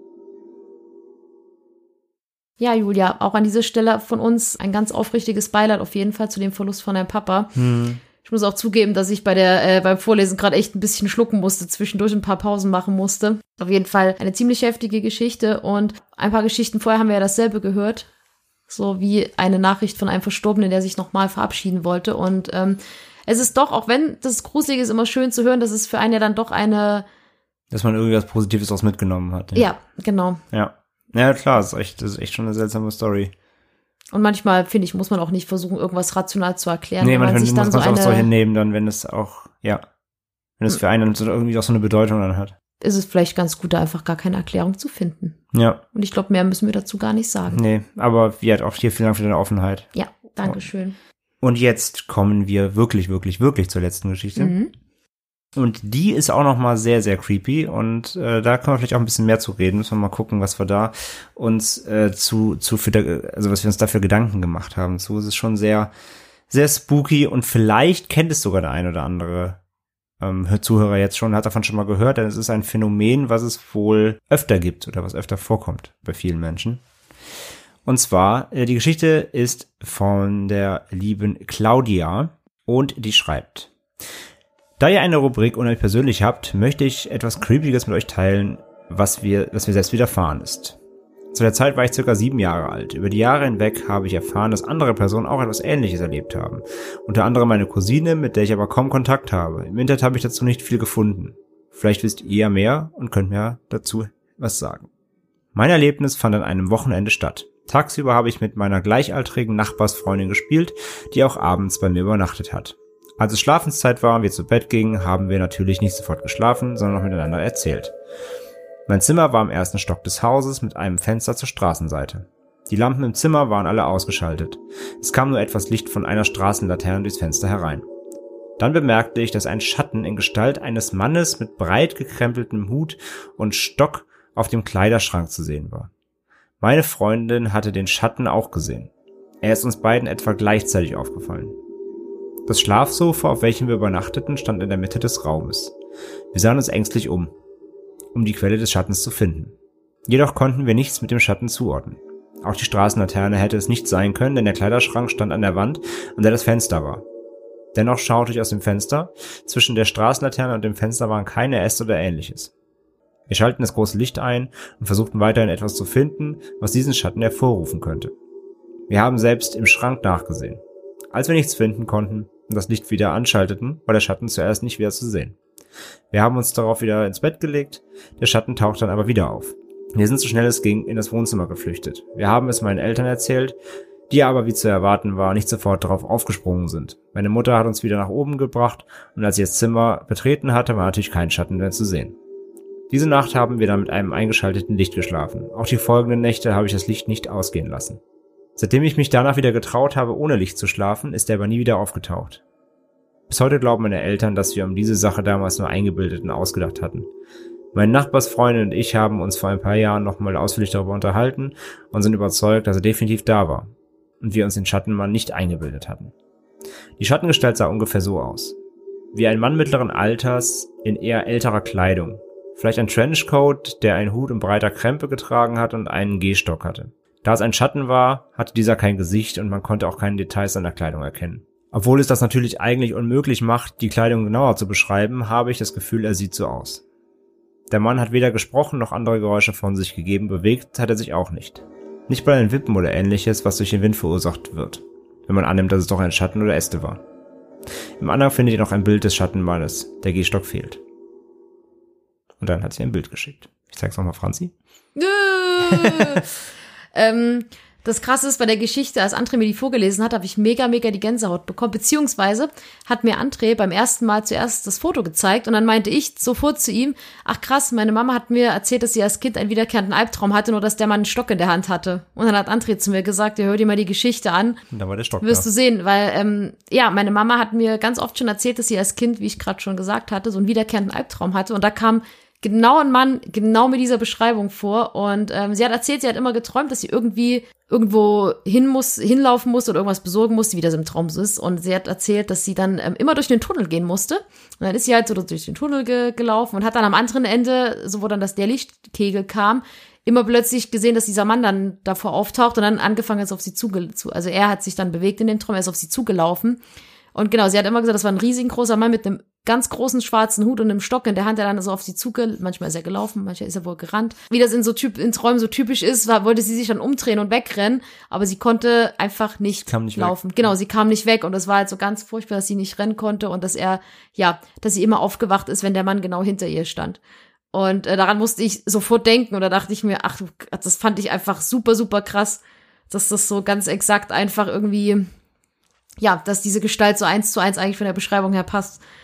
Ja, Julia, auch an dieser Stelle von uns ein ganz aufrichtiges Beileid auf jeden Fall zu dem Verlust von deinem Papa. Ich muss auch zugeben, dass ich beim Vorlesen gerade echt ein bisschen schlucken musste, zwischendurch ein paar Pausen machen musste. Auf jeden Fall eine ziemlich heftige Geschichte und ein paar Geschichten vorher haben wir ja dasselbe gehört. So wie eine Nachricht von einem Verstorbenen, der sich nochmal verabschieden wollte. Und es ist doch, auch wenn das gruselig ist, immer schön zu hören, dass es für einen ja dann doch eine... Dass man irgendwas Positives daraus mitgenommen hat. Ja, genau. Ja, klar, das ist echt schon eine seltsame Story. Und manchmal, finde ich, muss man auch nicht versuchen, irgendwas rational zu erklären. Nee, wenn man manchmal sich dann muss man so es auch so eine... hinnehmen, dann, wenn es auch, ja, wenn es für einen so irgendwie auch so eine Bedeutung dann hat. ist es vielleicht ganz gut, da einfach gar keine Erklärung zu finden. Ja. Und ich glaube, mehr müssen wir dazu gar nicht sagen. Nee, aber wie hat auch hier vielen Dank für deine Offenheit. Ja, Dankeschön. Und jetzt kommen wir wirklich, wirklich, wirklich zur letzten Geschichte. Mhm. Und die ist auch noch mal sehr, sehr creepy. Und da können wir vielleicht auch ein bisschen mehr zu reden. Müssen wir mal gucken, was wir da uns was wir uns da für Gedanken gemacht haben. So ist es schon sehr, sehr spooky. Und vielleicht kennt es sogar der ein oder andere Zuhörer jetzt schon, hat davon schon mal gehört, denn es ist ein Phänomen, was es wohl öfter gibt oder was öfter vorkommt bei vielen Menschen. Und zwar, die Geschichte ist von der lieben Claudia und die schreibt: Da ihr eine Rubrik unheimlich persönlich habt, möchte ich etwas Creepiges mit euch teilen, was mir selbst widerfahren ist. Zu der Zeit war ich circa 7 Jahre alt. Über die Jahre hinweg habe ich erfahren, dass andere Personen auch etwas Ähnliches erlebt haben. Unter anderem meine Cousine, mit der ich aber kaum Kontakt habe. Im Internet habe ich dazu nicht viel gefunden. Vielleicht wisst ihr ja mehr und könnt mir dazu was sagen. Mein Erlebnis fand an einem Wochenende statt. Tagsüber habe ich mit meiner gleichaltrigen Nachbarsfreundin gespielt, die auch abends bei mir übernachtet hat. Als es Schlafenszeit war und wir zu Bett gingen, haben wir natürlich nicht sofort geschlafen, sondern noch miteinander erzählt. Mein Zimmer war im 1. Stock des Hauses mit einem Fenster zur Straßenseite. Die Lampen im Zimmer waren alle ausgeschaltet. Es kam nur etwas Licht von einer Straßenlaterne durchs Fenster herein. Dann bemerkte ich, dass ein Schatten in Gestalt eines Mannes mit breit gekrempeltem Hut und Stock auf dem Kleiderschrank zu sehen war. Meine Freundin hatte den Schatten auch gesehen. Er ist uns beiden etwa gleichzeitig aufgefallen. Das Schlafsofa, auf welchem wir übernachteten, stand in der Mitte des Raumes. Wir sahen uns ängstlich um die Quelle des Schattens zu finden. Jedoch konnten wir nichts mit dem Schatten zuordnen. Auch die Straßenlaterne hätte es nicht sein können, denn der Kleiderschrank stand an der Wand, an der das Fenster war. Dennoch schaute ich aus dem Fenster. Zwischen der Straßenlaterne und dem Fenster waren keine Äste oder Ähnliches. Wir schalten das große Licht ein und versuchten weiterhin etwas zu finden, was diesen Schatten hervorrufen könnte. Wir haben selbst im Schrank nachgesehen. Als wir nichts finden konnten und das Licht wieder anschalteten, war der Schatten zuerst nicht wieder zu sehen. Wir haben uns darauf wieder ins Bett gelegt, der Schatten taucht dann aber wieder auf. Wir sind so schnell es ging in das Wohnzimmer geflüchtet. Wir haben es meinen Eltern erzählt, die aber, wie zu erwarten war, nicht sofort darauf aufgesprungen sind. Meine Mutter hat uns wieder nach oben gebracht und als sie das Zimmer betreten hatte, war natürlich kein Schatten mehr zu sehen. Diese Nacht haben wir dann mit einem eingeschalteten Licht geschlafen. Auch die folgenden Nächte habe ich das Licht nicht ausgehen lassen. Seitdem ich mich danach wieder getraut habe, ohne Licht zu schlafen, ist er aber nie wieder aufgetaucht. Bis heute glauben meine Eltern, dass wir um diese Sache damals nur eingebildet und ausgedacht hatten. Meine Nachbarsfreundin und ich haben uns vor ein paar Jahren nochmal ausführlich darüber unterhalten und sind überzeugt, dass er definitiv da war und wir uns den Schattenmann nicht eingebildet hatten. Die Schattengestalt sah ungefähr so aus. Wie ein Mann mittleren Alters in eher älterer Kleidung. Vielleicht ein Trenchcoat, der einen Hut in breiter Krempe getragen hat und einen Gehstock hatte. Da es ein Schatten war, hatte dieser kein Gesicht und man konnte auch keine Details an der Kleidung erkennen. Obwohl es das natürlich eigentlich unmöglich macht, die Kleidung genauer zu beschreiben, habe ich das Gefühl, er sieht so aus. Der Mann hat weder gesprochen noch andere Geräusche von sich gegeben, bewegt hat er sich auch nicht. Nicht bei den Wippen oder ähnliches, was durch den Wind verursacht wird, wenn man annimmt, dass es doch ein Schatten oder Äste war. Im Anhang findet ihr noch ein Bild des Schattenmannes, der Gehstock fehlt. Und dann hat sie ein Bild geschickt. Ich zeig's nochmal Franzi. Das Krasse ist bei der Geschichte, als André mir die vorgelesen hat, habe ich mega die Gänsehaut bekommen. Beziehungsweise hat mir André beim ersten Mal zuerst das Foto gezeigt und dann meinte ich sofort zu ihm, ach krass, meine Mama hat mir erzählt, dass sie als Kind einen wiederkehrenden Albtraum hatte, nur dass der Mann einen Stock in der Hand hatte. Und dann hat André zu mir gesagt, ja, hör dir mal die Geschichte an. Und da war der Stock. Wirst du sehen, weil, meine Mama hat mir ganz oft schon erzählt, dass sie als Kind, wie ich gerade schon gesagt hatte, so einen wiederkehrenden Albtraum hatte und da kam genau ein Mann, genau mit dieser Beschreibung vor. Und sie hat erzählt, sie hat immer geträumt, dass sie irgendwie irgendwo hinlaufen muss oder irgendwas besorgen musste, wie das im Traum so ist. Und sie hat erzählt, dass sie dann immer durch den Tunnel gehen musste. Und dann ist sie halt so durch den Tunnel gelaufen und hat dann am anderen Ende, so wo dann der Lichtkegel kam, immer plötzlich gesehen, dass dieser Mann dann davor auftaucht und dann angefangen ist, auf sie also er hat sich dann bewegt in dem Traum, er ist auf sie zugelaufen. Und genau, sie hat immer gesagt, das war ein riesengroßer Mann mit einem ganz großen schwarzen Hut und einem Stock in der Hand, der dann so auf sie manchmal ist er gelaufen, manchmal ist er wohl gerannt. Wie das in Träumen so typisch ist, wollte sie sich dann umdrehen und wegrennen, aber sie konnte einfach nicht laufen. Genau, sie kam nicht weg und das war halt so ganz furchtbar, dass sie nicht rennen konnte und dass sie immer aufgewacht ist, wenn der Mann genau hinter ihr stand. Und daran musste ich sofort denken und da dachte ich mir, ach, das fand ich einfach super, super krass, dass das so ganz exakt einfach irgendwie, dass diese Gestalt so 1:1 eigentlich von der Beschreibung her passt.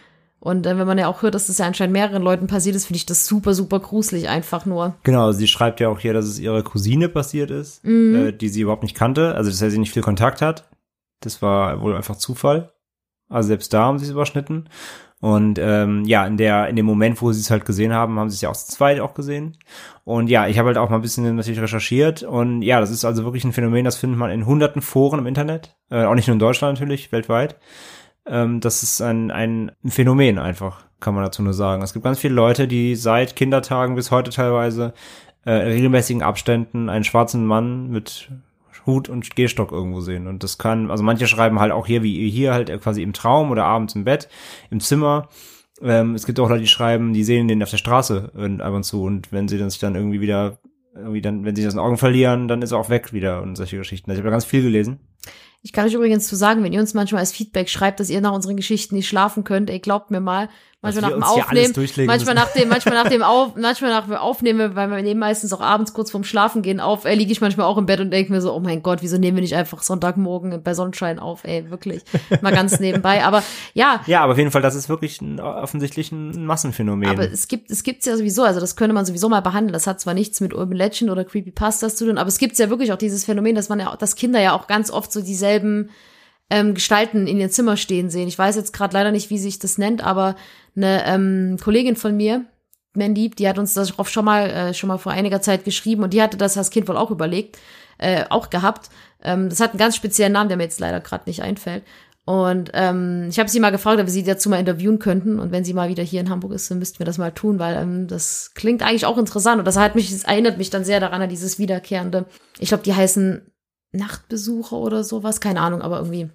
Und wenn man ja auch hört, dass das ja anscheinend mehreren Leuten passiert ist, finde ich das super, super gruselig einfach nur. Genau, sie schreibt ja auch hier, dass es ihrer Cousine passiert ist, die sie überhaupt nicht kannte, also dass sie nicht viel Kontakt hat. Das war wohl einfach Zufall. Also selbst da haben sie es überschnitten. Und in dem Moment, wo sie es halt gesehen haben, haben sie es ja auch zu zweit auch gesehen. Und ja, ich habe halt auch mal ein bisschen natürlich recherchiert. Und ja, das ist also wirklich ein Phänomen, das findet man in hunderten Foren im Internet. Auch nicht nur in Deutschland natürlich, weltweit. Das ist ein Phänomen einfach, kann man dazu nur sagen. Es gibt ganz viele Leute, die seit Kindertagen bis heute teilweise regelmäßigen Abständen einen schwarzen Mann mit Hut und Gehstock irgendwo sehen. Und das kann, also manche schreiben halt auch hier, wie hier halt quasi im Traum oder abends im Bett, im Zimmer. Es gibt auch Leute, die schreiben, die sehen den auf der Straße ab und zu. Und wenn sie sich dann wenn sie das in den Augen verlieren, dann ist er auch weg wieder und solche Geschichten. Also ich habe da ganz viel gelesen. Ich kann euch übrigens zu sagen, wenn ihr uns manchmal als Feedback schreibt, dass ihr nach unseren Geschichten nicht schlafen könnt, ey, glaubt mir mal, manchmal nach dem Aufnehmen, manchmal nach dem Aufnehmen, weil wir nehmen meistens auch abends kurz vorm Schlafen gehen auf, liege ich manchmal auch im Bett und denke mir so, oh mein Gott, wieso nehmen wir nicht einfach Sonntagmorgen bei Sonnenschein auf, ey, wirklich, mal ganz nebenbei, aber ja. Ja, aber auf jeden Fall, das ist wirklich offensichtlich ein Massenphänomen. Aber es gibt's ja sowieso, also das könnte man sowieso mal behandeln, das hat zwar nichts mit Urban Legend oder Creepypastas zu tun, aber es gibt's ja wirklich auch dieses Phänomen, dass Kinder ja auch ganz oft so dieselben Gestalten in ihr Zimmer stehen sehen. Ich weiß jetzt gerade leider nicht, wie sich das nennt, aber eine Kollegin von mir, Mandy, die hat uns das schon mal vor einiger Zeit geschrieben und die hatte das als Kind wohl auch auch gehabt. Das hat einen ganz speziellen Namen, der mir jetzt leider gerade nicht einfällt. Und ich habe sie mal gefragt, ob wir sie dazu mal interviewen könnten. Und wenn sie mal wieder hier in Hamburg ist, dann müssten wir das mal tun, weil das klingt eigentlich auch interessant. Und das erinnert mich dann sehr daran, an dieses Wiederkehrende. Ich glaube, die heißen Nachtbesucher oder sowas, keine Ahnung, aber irgendwie.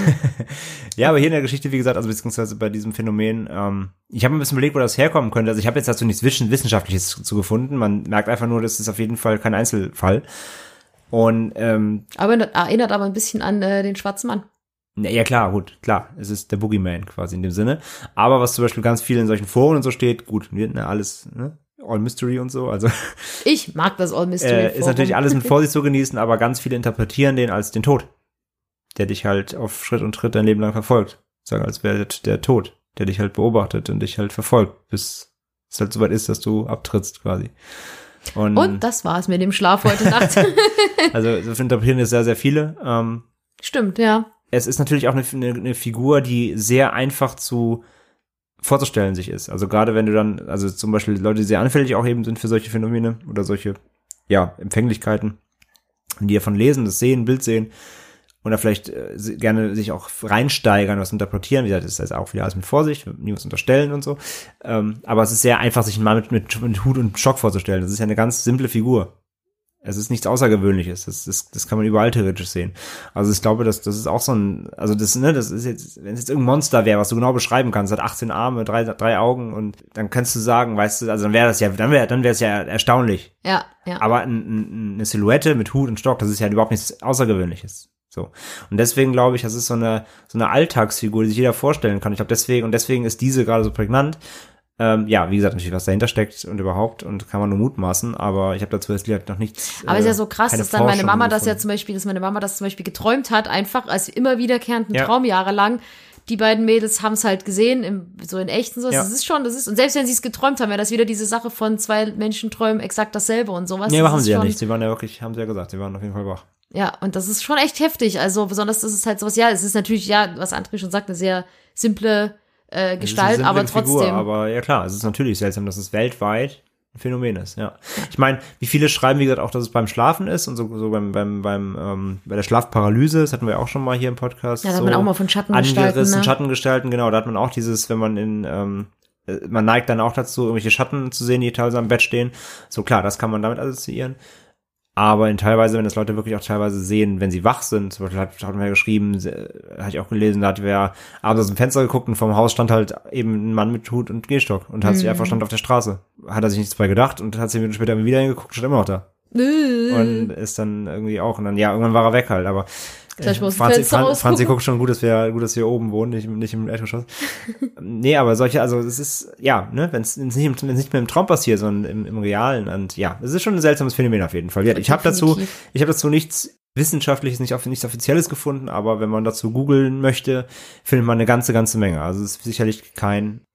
Ja, aber hier in der Geschichte, wie gesagt, also beziehungsweise bei diesem Phänomen, ich habe ein bisschen überlegt, wo das herkommen könnte. Also ich habe jetzt dazu nichts Wissenschaftliches zu gefunden. Man merkt einfach nur, das ist auf jeden Fall kein Einzelfall. Und aber erinnert aber ein bisschen an den schwarzen Mann. Ja, klar, es ist der Boogeyman quasi in dem Sinne. Aber was zum Beispiel ganz viel in solchen Foren und so steht, gut, alles, ne? All Mystery und so, also. Ich mag das All Mystery. Ist natürlich alles mit Vorsicht zu genießen, aber ganz viele interpretieren den als den Tod, der dich halt auf Schritt und Tritt dein Leben lang verfolgt. Sagen, als wäre der Tod, der dich halt beobachtet und dich halt verfolgt, bis es halt soweit ist, dass du abtrittst quasi. Und das war's mit dem Schlaf heute Nacht. Also so interpretieren es sehr, sehr viele. Stimmt, ja. Es ist natürlich auch eine Figur, die sehr einfach vorzustellen sich ist. Also gerade wenn du dann, also zum Beispiel Leute, die sehr anfällig auch eben sind für solche Phänomene oder solche, Empfänglichkeiten, die davon lesen, das sehen, Bild sehen oder vielleicht gerne sich auch reinsteigern, was interpretieren. Wie gesagt, das ist auch wieder alles mit Vorsicht, niemals unterstellen und so. Aber es ist sehr einfach, sich einen Mann mit Hut und Stock vorzustellen. Das ist ja eine ganz simple Figur. Es ist nichts Außergewöhnliches. Das kann man überall theoretisch sehen. Also ich glaube, das ist auch so das ist jetzt, wenn es jetzt irgendein Monster wäre, was du genau beschreiben kannst, hat 18 Arme, drei Augen und dann kannst du sagen, weißt du, also dann wäre es ja erstaunlich. Ja. Aber eine Silhouette mit Hut und Stock, das ist ja überhaupt nichts Außergewöhnliches. So. Und deswegen glaube ich, das ist so eine Alltagsfigur, die sich jeder vorstellen kann. Ich glaube deswegen ist diese gerade so prägnant. Wie gesagt, natürlich, was dahinter steckt und überhaupt und kann man nur mutmaßen, aber ich habe dazu jetzt noch nichts. Aber es ist ja so krass, dass dann meine Mama das zum Beispiel geträumt hat, einfach als immer wiederkehrenden Traum jahrelang. Die beiden Mädels haben es halt gesehen, so in echt und so. Ja. Und selbst wenn sie es geträumt haben, wäre das wieder diese Sache von zwei Menschen träumen exakt dasselbe und sowas. Nee, machen sie ja nicht. Sie waren ja wirklich, haben sie ja gesagt, sie waren auf jeden Fall wach. Ja, und das ist schon echt heftig. Also besonders, das ist halt sowas, es ist natürlich, was André schon sagt, eine sehr simple Gestalt, aber trotzdem. Figur, aber ja klar, es ist natürlich seltsam, dass es weltweit ein Phänomen ist, ja. Ich meine, wie viele schreiben, wie gesagt, auch, dass es beim Schlafen ist und so bei der Schlafparalyse, das hatten wir auch schon mal hier im Podcast. Ja, da hat man auch mal von Schattengestalten. Schattengestalten, genau, da hat man auch dieses, wenn man man neigt dann auch dazu, irgendwelche Schatten zu sehen, die teilweise am Bett stehen. So klar, das kann man damit assoziieren. Aber teilweise, wenn das Leute wirklich auch teilweise sehen, wenn sie wach sind, zum Beispiel hat man ja geschrieben, hatte ich auch gelesen, da hat wer abends aus dem Fenster geguckt und vorm Haus stand halt eben ein Mann mit Hut und Gehstock und hat sich einfach stand auf der Straße. Hat er sich nichts bei gedacht und hat 10 Minuten später wieder hingeguckt, stand immer noch da. Und ist dann irgendwie auch, und dann, irgendwann war er weg halt, aber Franzi guckt schon gut, dass wir oben wohnen, nicht im Erdgeschoss. Nee, aber also es ist, wenn es nicht mehr im Traum passiert, sondern im Realen, und es ist schon ein seltsames Phänomen auf jeden Fall. Ich habe dazu nichts Wissenschaftliches, nichts Offizielles gefunden, aber wenn man dazu googeln möchte, findet man eine ganze Menge. Also es ist sicherlich kein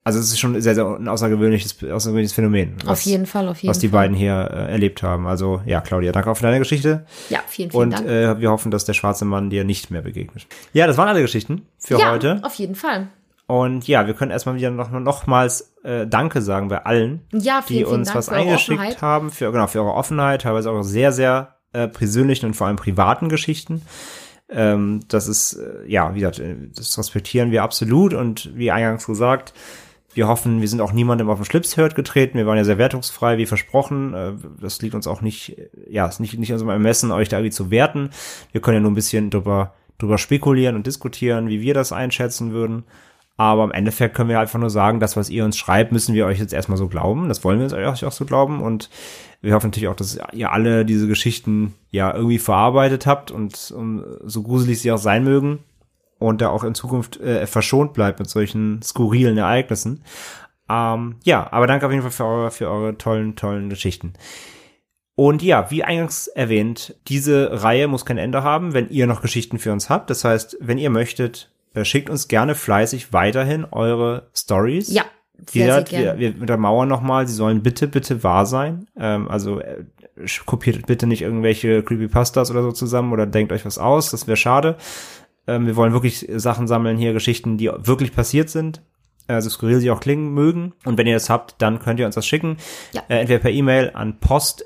Also es ist schon sehr, sehr ein außergewöhnliches Phänomen. Auf jeden Fall. Was die beiden hier erlebt haben. Also ja, Claudia, danke auch für deine Geschichte. Ja, vielen Dank. Und wir hoffen, dass der schwarze Mann dir nicht mehr begegnet. Ja, das waren alle Geschichten für heute. Ja, auf jeden Fall. Und ja, wir können erstmal wieder nochmals Danke sagen bei allen, die uns Dank was eingeschickt haben, für eure Offenheit, teilweise auch sehr, sehr persönlichen und vor allem privaten Geschichten. Das ist, wie gesagt, das respektieren wir absolut und wie eingangs gesagt, wir hoffen, wir sind auch niemandem auf den Schlips getreten. Wir waren ja sehr wertungsfrei, wie versprochen. Das liegt uns auch nicht, ist nicht in unserem Ermessen, euch da irgendwie zu werten. Wir können ja nur ein bisschen drüber spekulieren und diskutieren, wie wir das einschätzen würden. Aber im Endeffekt können wir einfach nur sagen, das, was ihr uns schreibt, müssen wir euch jetzt erstmal so glauben. Das wollen wir uns euch auch so glauben. Und wir hoffen natürlich auch, dass ihr alle diese Geschichten ja irgendwie verarbeitet habt und so gruselig sie auch sein mögen. Und da auch in Zukunft verschont bleibt mit solchen skurrilen Ereignissen. Aber danke auf jeden Fall für eure tollen Geschichten. Und ja, wie eingangs erwähnt, diese Reihe muss kein Ende haben, wenn ihr noch Geschichten für uns habt. Das heißt, wenn ihr möchtet, schickt uns gerne fleißig weiterhin eure Stories. Ja, sehr gerne. Wir untermauern nochmal, sie sollen bitte wahr sein. Kopiert bitte nicht irgendwelche Creepypastas oder so zusammen oder denkt euch was aus, das wäre schade. Wir wollen wirklich Sachen sammeln hier, Geschichten, die wirklich passiert sind, so skurril sie auch klingen mögen. Und wenn ihr das habt, dann könnt ihr uns das schicken. Ja. Entweder per E-Mail an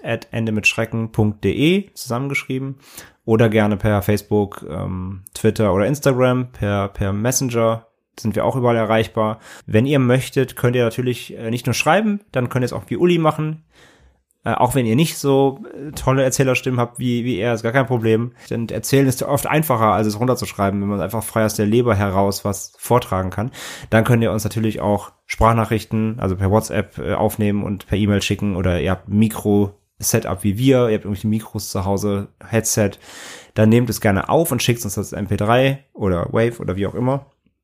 post@endemitschrecken.de zusammengeschrieben oder gerne per Facebook, Twitter oder Instagram, per Messenger sind wir auch überall erreichbar. Wenn ihr möchtet, könnt ihr natürlich nicht nur schreiben, dann könnt ihr es auch wie Uli machen. Auch wenn ihr nicht so tolle Erzählerstimmen habt wie er, ist gar kein Problem. Denn erzählen ist ja oft einfacher, als es runterzuschreiben, wenn man einfach frei aus der Leber heraus was vortragen kann. Dann könnt ihr uns natürlich auch Sprachnachrichten, also per WhatsApp aufnehmen und per E-Mail schicken. Oder ihr habt Mikro-Setup wie wir, ihr habt irgendwelche Mikros zu Hause, Headset. Dann nehmt es gerne auf und schickt uns das MP3 oder Wave oder wie auch immer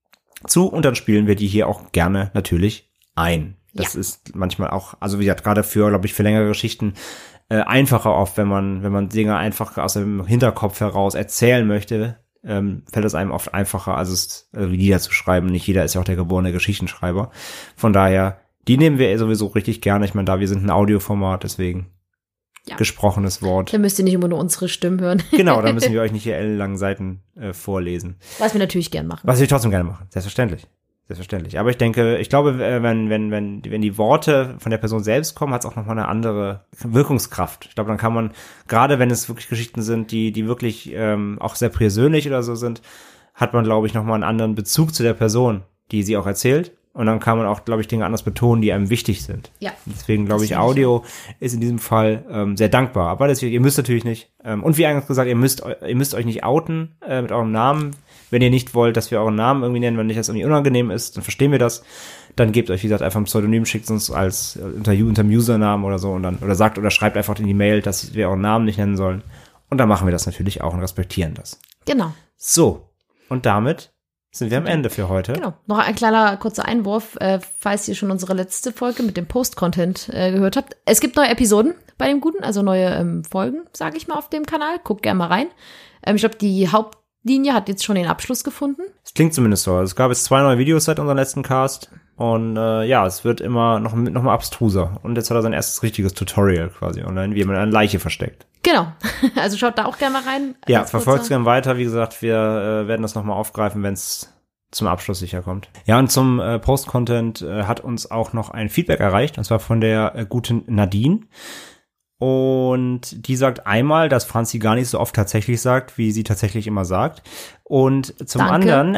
zu. Und dann spielen wir die hier auch gerne natürlich ein. Das ist manchmal auch, also wie gesagt, gerade für, glaube ich, für längere Geschichten einfacher oft, wenn man Dinge einfach aus dem Hinterkopf heraus erzählen möchte, fällt es einem oft einfacher, als wie Lieder zu schreiben. Nicht jeder ist ja auch der geborene Geschichtenschreiber. Von daher, die nehmen wir sowieso richtig gerne. Ich meine, wir sind ein Audioformat, deswegen gesprochenes Wort. Dann müsst ihr nicht immer nur unsere Stimmen hören. Genau, dann müssen wir euch nicht hier ellenlangen Seiten vorlesen. Was wir natürlich gerne machen. Was wir trotzdem gerne machen, selbstverständlich. Aber ich glaube, wenn die Worte von der Person selbst kommen, hat es auch nochmal eine andere Wirkungskraft. Ich glaube, dann kann man, gerade wenn es wirklich Geschichten sind, die wirklich auch sehr persönlich oder so sind, hat man, glaube ich, nochmal einen anderen Bezug zu der Person, die sie auch erzählt. Und dann kann man auch, glaube ich, Dinge anders betonen, die einem wichtig sind. Ja. Deswegen, glaube ich, Audio ist in diesem Fall sehr dankbar. Aber ihr müsst natürlich nicht. Und wie eingangs gesagt, ihr müsst euch nicht outen mit eurem Namen. Wenn ihr nicht wollt, dass wir euren Namen irgendwie nennen, wenn nicht das irgendwie unangenehm ist, dann verstehen wir das. Dann gebt euch, wie gesagt, einfach ein Pseudonym, schickt uns als unterm Usernamen oder so und dann oder schreibt einfach in die Mail, dass wir euren Namen nicht nennen sollen. Und dann machen wir das natürlich auch und respektieren das. Genau. So, und damit sind wir am Ende für heute. Genau. Noch ein kleiner kurzer Einwurf, falls ihr schon unsere letzte Folge mit dem Post-Content gehört habt. Es gibt neue Episoden bei dem Guten, also neue Folgen, sage ich mal, auf dem Kanal. Guckt gerne mal rein. Ich glaube, die Hauptlinie hat jetzt schon den Abschluss gefunden. Es klingt zumindest so. Es gab jetzt 2 neue Videos seit unserem letzten Cast. Und es wird immer noch mal abstruser. Und jetzt hat er sein erstes richtiges Tutorial quasi online, wie man eine Leiche versteckt. Genau. Also schaut da auch gerne mal rein. Ja, verfolgt es gerne weiter. Wie gesagt, wir werden das nochmal aufgreifen, wenn es zum Abschluss sicher kommt. Ja, und zum Post-Content hat uns auch noch ein Feedback erreicht. Und zwar von der guten Nadine. Und die sagt einmal, dass Franzi gar nicht so oft tatsächlich sagt, wie sie tatsächlich immer sagt. Und zum anderen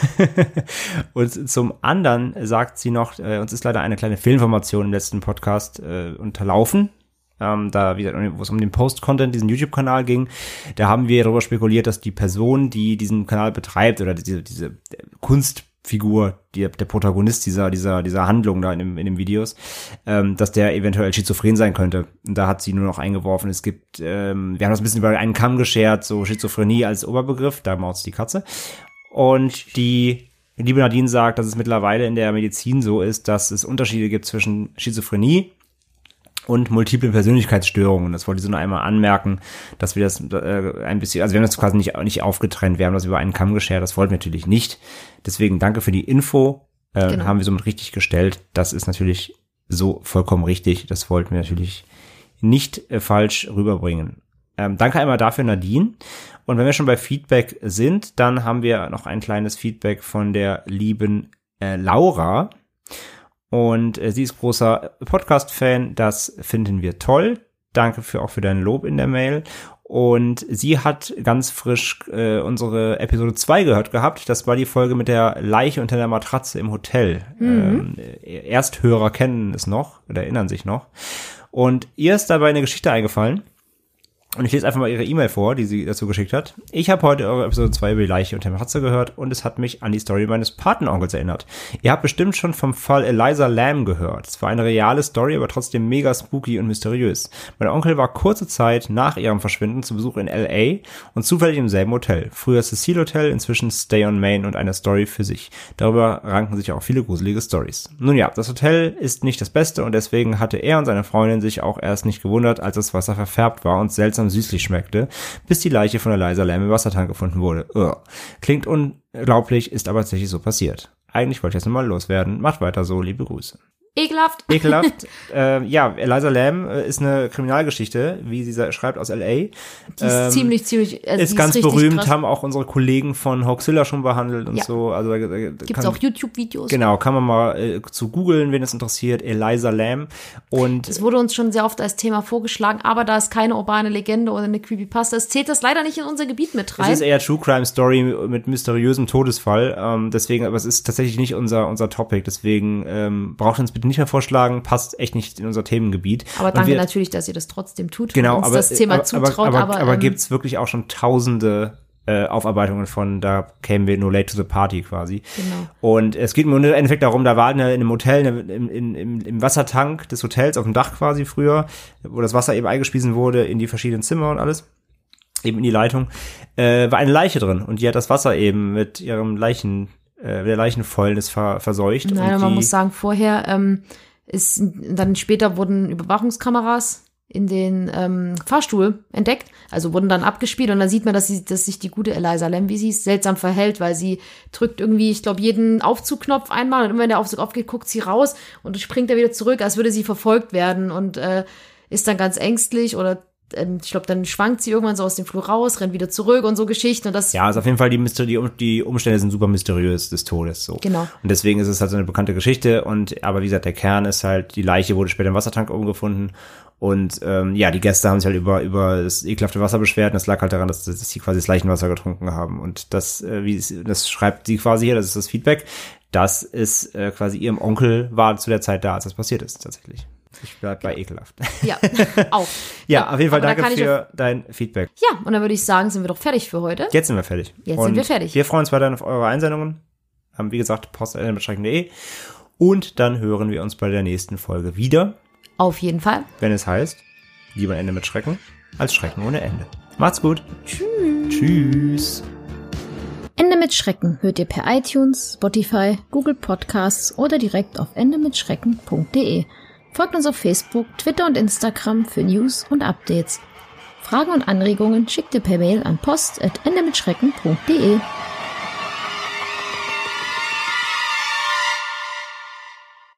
sagt sie noch, uns ist leider eine kleine Fehlinformation im letzten Podcast unterlaufen. Wo es um den Post-Content, diesen YouTube-Kanal ging, da haben wir darüber spekuliert, dass die Person, die diesen Kanal betreibt oder diese Kunstfigur, der Protagonist dieser Handlung da in den Videos, dass der eventuell schizophren sein könnte. Und da hat sie nur noch eingeworfen, es gibt, wir haben das ein bisschen über einen Kamm geschert, so Schizophrenie als Oberbegriff, da macht's die Katze. Und die liebe Nadine sagt, dass es mittlerweile in der Medizin so ist, dass es Unterschiede gibt zwischen Schizophrenie und multiple Persönlichkeitsstörungen. Das wollte ich so nur einmal anmerken, dass wir das ein bisschen, also wir haben das quasi nicht aufgetrennt, wir haben das über einen Kamm geschert, das wollten wir natürlich nicht. Deswegen danke für die Info. Genau. Haben wir somit richtig gestellt. Das ist natürlich so vollkommen richtig. Das wollten wir natürlich nicht falsch rüberbringen. Danke einmal dafür, Nadine. Und wenn wir schon bei Feedback sind, dann haben wir noch ein kleines Feedback von der lieben Laura. Und sie ist großer Podcast-Fan. Das finden wir toll. Danke auch für dein Lob in der Mail. Und sie hat ganz frisch unsere Episode 2 gehört gehabt. Das war die Folge mit der Leiche unter der Matratze im Hotel. Ersthörer kennen es noch oder erinnern sich noch. Und ihr ist dabei eine Geschichte eingefallen. Und ich lese einfach mal ihre E-Mail vor, die sie dazu geschickt hat. Ich habe heute eure Episode 2 über die Leiche unter der Matratze gehört und es hat mich an die Story meines Patenonkels erinnert. Ihr habt bestimmt schon vom Fall Eliza Lam gehört. Es war eine reale Story, aber trotzdem mega spooky und mysteriös. Mein Onkel war kurze Zeit nach ihrem Verschwinden zu Besuch in L.A. und zufällig im selben Hotel. Früher Cecil Hotel, inzwischen Stay on Main und eine Story für sich. Darüber ranken sich auch viele gruselige Stories. Nun ja, das Hotel ist nicht das Beste und deswegen hatte er und seine Freundin sich auch erst nicht gewundert, als das Wasser verfärbt war und seltsam süßlich schmeckte, bis die Leiche von Eliza Lam im Wassertank gefunden wurde. Klingt unglaublich, ist aber tatsächlich so passiert. Eigentlich wollte ich jetzt nur mal loswerden. Macht weiter so, liebe Grüße. Ekelhaft. Ekelhaft. Ja, Eliza Lam ist eine Kriminalgeschichte, wie sie schreibt, aus L.A. Die ist ziemlich, also ist ganz berühmt, krass. Haben auch unsere Kollegen von Hoaxilla schon behandelt und so. Also gibt's auch YouTube-Videos. Genau, kann man mal zu googeln, wen es interessiert. Eliza Lam. Und es wurde uns schon sehr oft als Thema vorgeschlagen, aber da es keine urbane Legende oder eine Creepypasta ist, zählt das leider nicht in unser Gebiet mit rein. Es ist eher True Crime Story mit mysteriösem Todesfall. Deswegen, aber es ist tatsächlich nicht unser Topic. Deswegen braucht uns bitte nicht mehr vorschlagen, passt echt nicht in unser Themengebiet. Aber danke natürlich, dass ihr das trotzdem tut, genau, uns aber, das Thema zutraut. Aber gibt's wirklich auch schon tausende Aufarbeitungen von, da kämen wir nur late to the party quasi. Genau. Und es geht im Endeffekt darum, da war in einem Hotel, im Wassertank des Hotels, auf dem Dach quasi früher, wo das Wasser eben eingespiesen wurde in die verschiedenen Zimmer und alles, eben in die Leitung, war eine Leiche drin und die hat das Wasser eben mit ihrem der Leichenfäulnis verseucht. Nein, und man muss sagen, vorher dann später wurden Überwachungskameras in den Fahrstuhl entdeckt, also wurden dann abgespielt und dann sieht man, dass sich die gute Eliza Lam, wie sie es seltsam verhält, weil sie drückt irgendwie, ich glaube, jeden Aufzugknopf einmal und immer wenn der Aufzug aufgeht, guckt sie raus und springt er wieder zurück, als würde sie verfolgt werden und ist dann ganz ängstlich oder ich glaube, dann schwankt sie irgendwann so aus dem Flur raus, rennt wieder zurück und so Geschichten. Und das ja, also auf jeden Fall die Umstände sind super mysteriös des Todes. So. Genau. Und deswegen ist es halt so eine bekannte Geschichte. Aber wie gesagt, der Kern ist halt, die Leiche wurde später im Wassertank umgefunden. Und die Gäste haben sich halt über das ekelhafte Wasser beschwert. Und das lag halt daran, dass sie quasi das Leichenwasser getrunken haben. Und das schreibt sie quasi hier, das ist das Feedback, dass es quasi ihrem Onkel war zu der Zeit da, als das passiert ist tatsächlich. Ich bleib bei ekelhaft. Ja, auch. Ja, auf jeden Fall danke für dein Feedback. Ja, und dann würde ich sagen, sind wir doch fertig für heute. Jetzt sind wir fertig. Jetzt sind wir fertig. Wir freuen uns weiterhin auf eure Einsendungen. Haben, wie gesagt, post@endemitschrecken.de. Und dann hören wir uns bei der nächsten Folge wieder. Auf jeden Fall. Wenn es heißt, lieber ein Ende mit Schrecken als Schrecken ohne Ende. Macht's gut. Tschüss. Tschüss. Ende mit Schrecken hört ihr per iTunes, Spotify, Google Podcasts oder direkt auf endemitschrecken.de. Folgt uns auf Facebook, Twitter und Instagram für News und Updates. Fragen und Anregungen schickt ihr per Mail an post@endemitschrecken.de.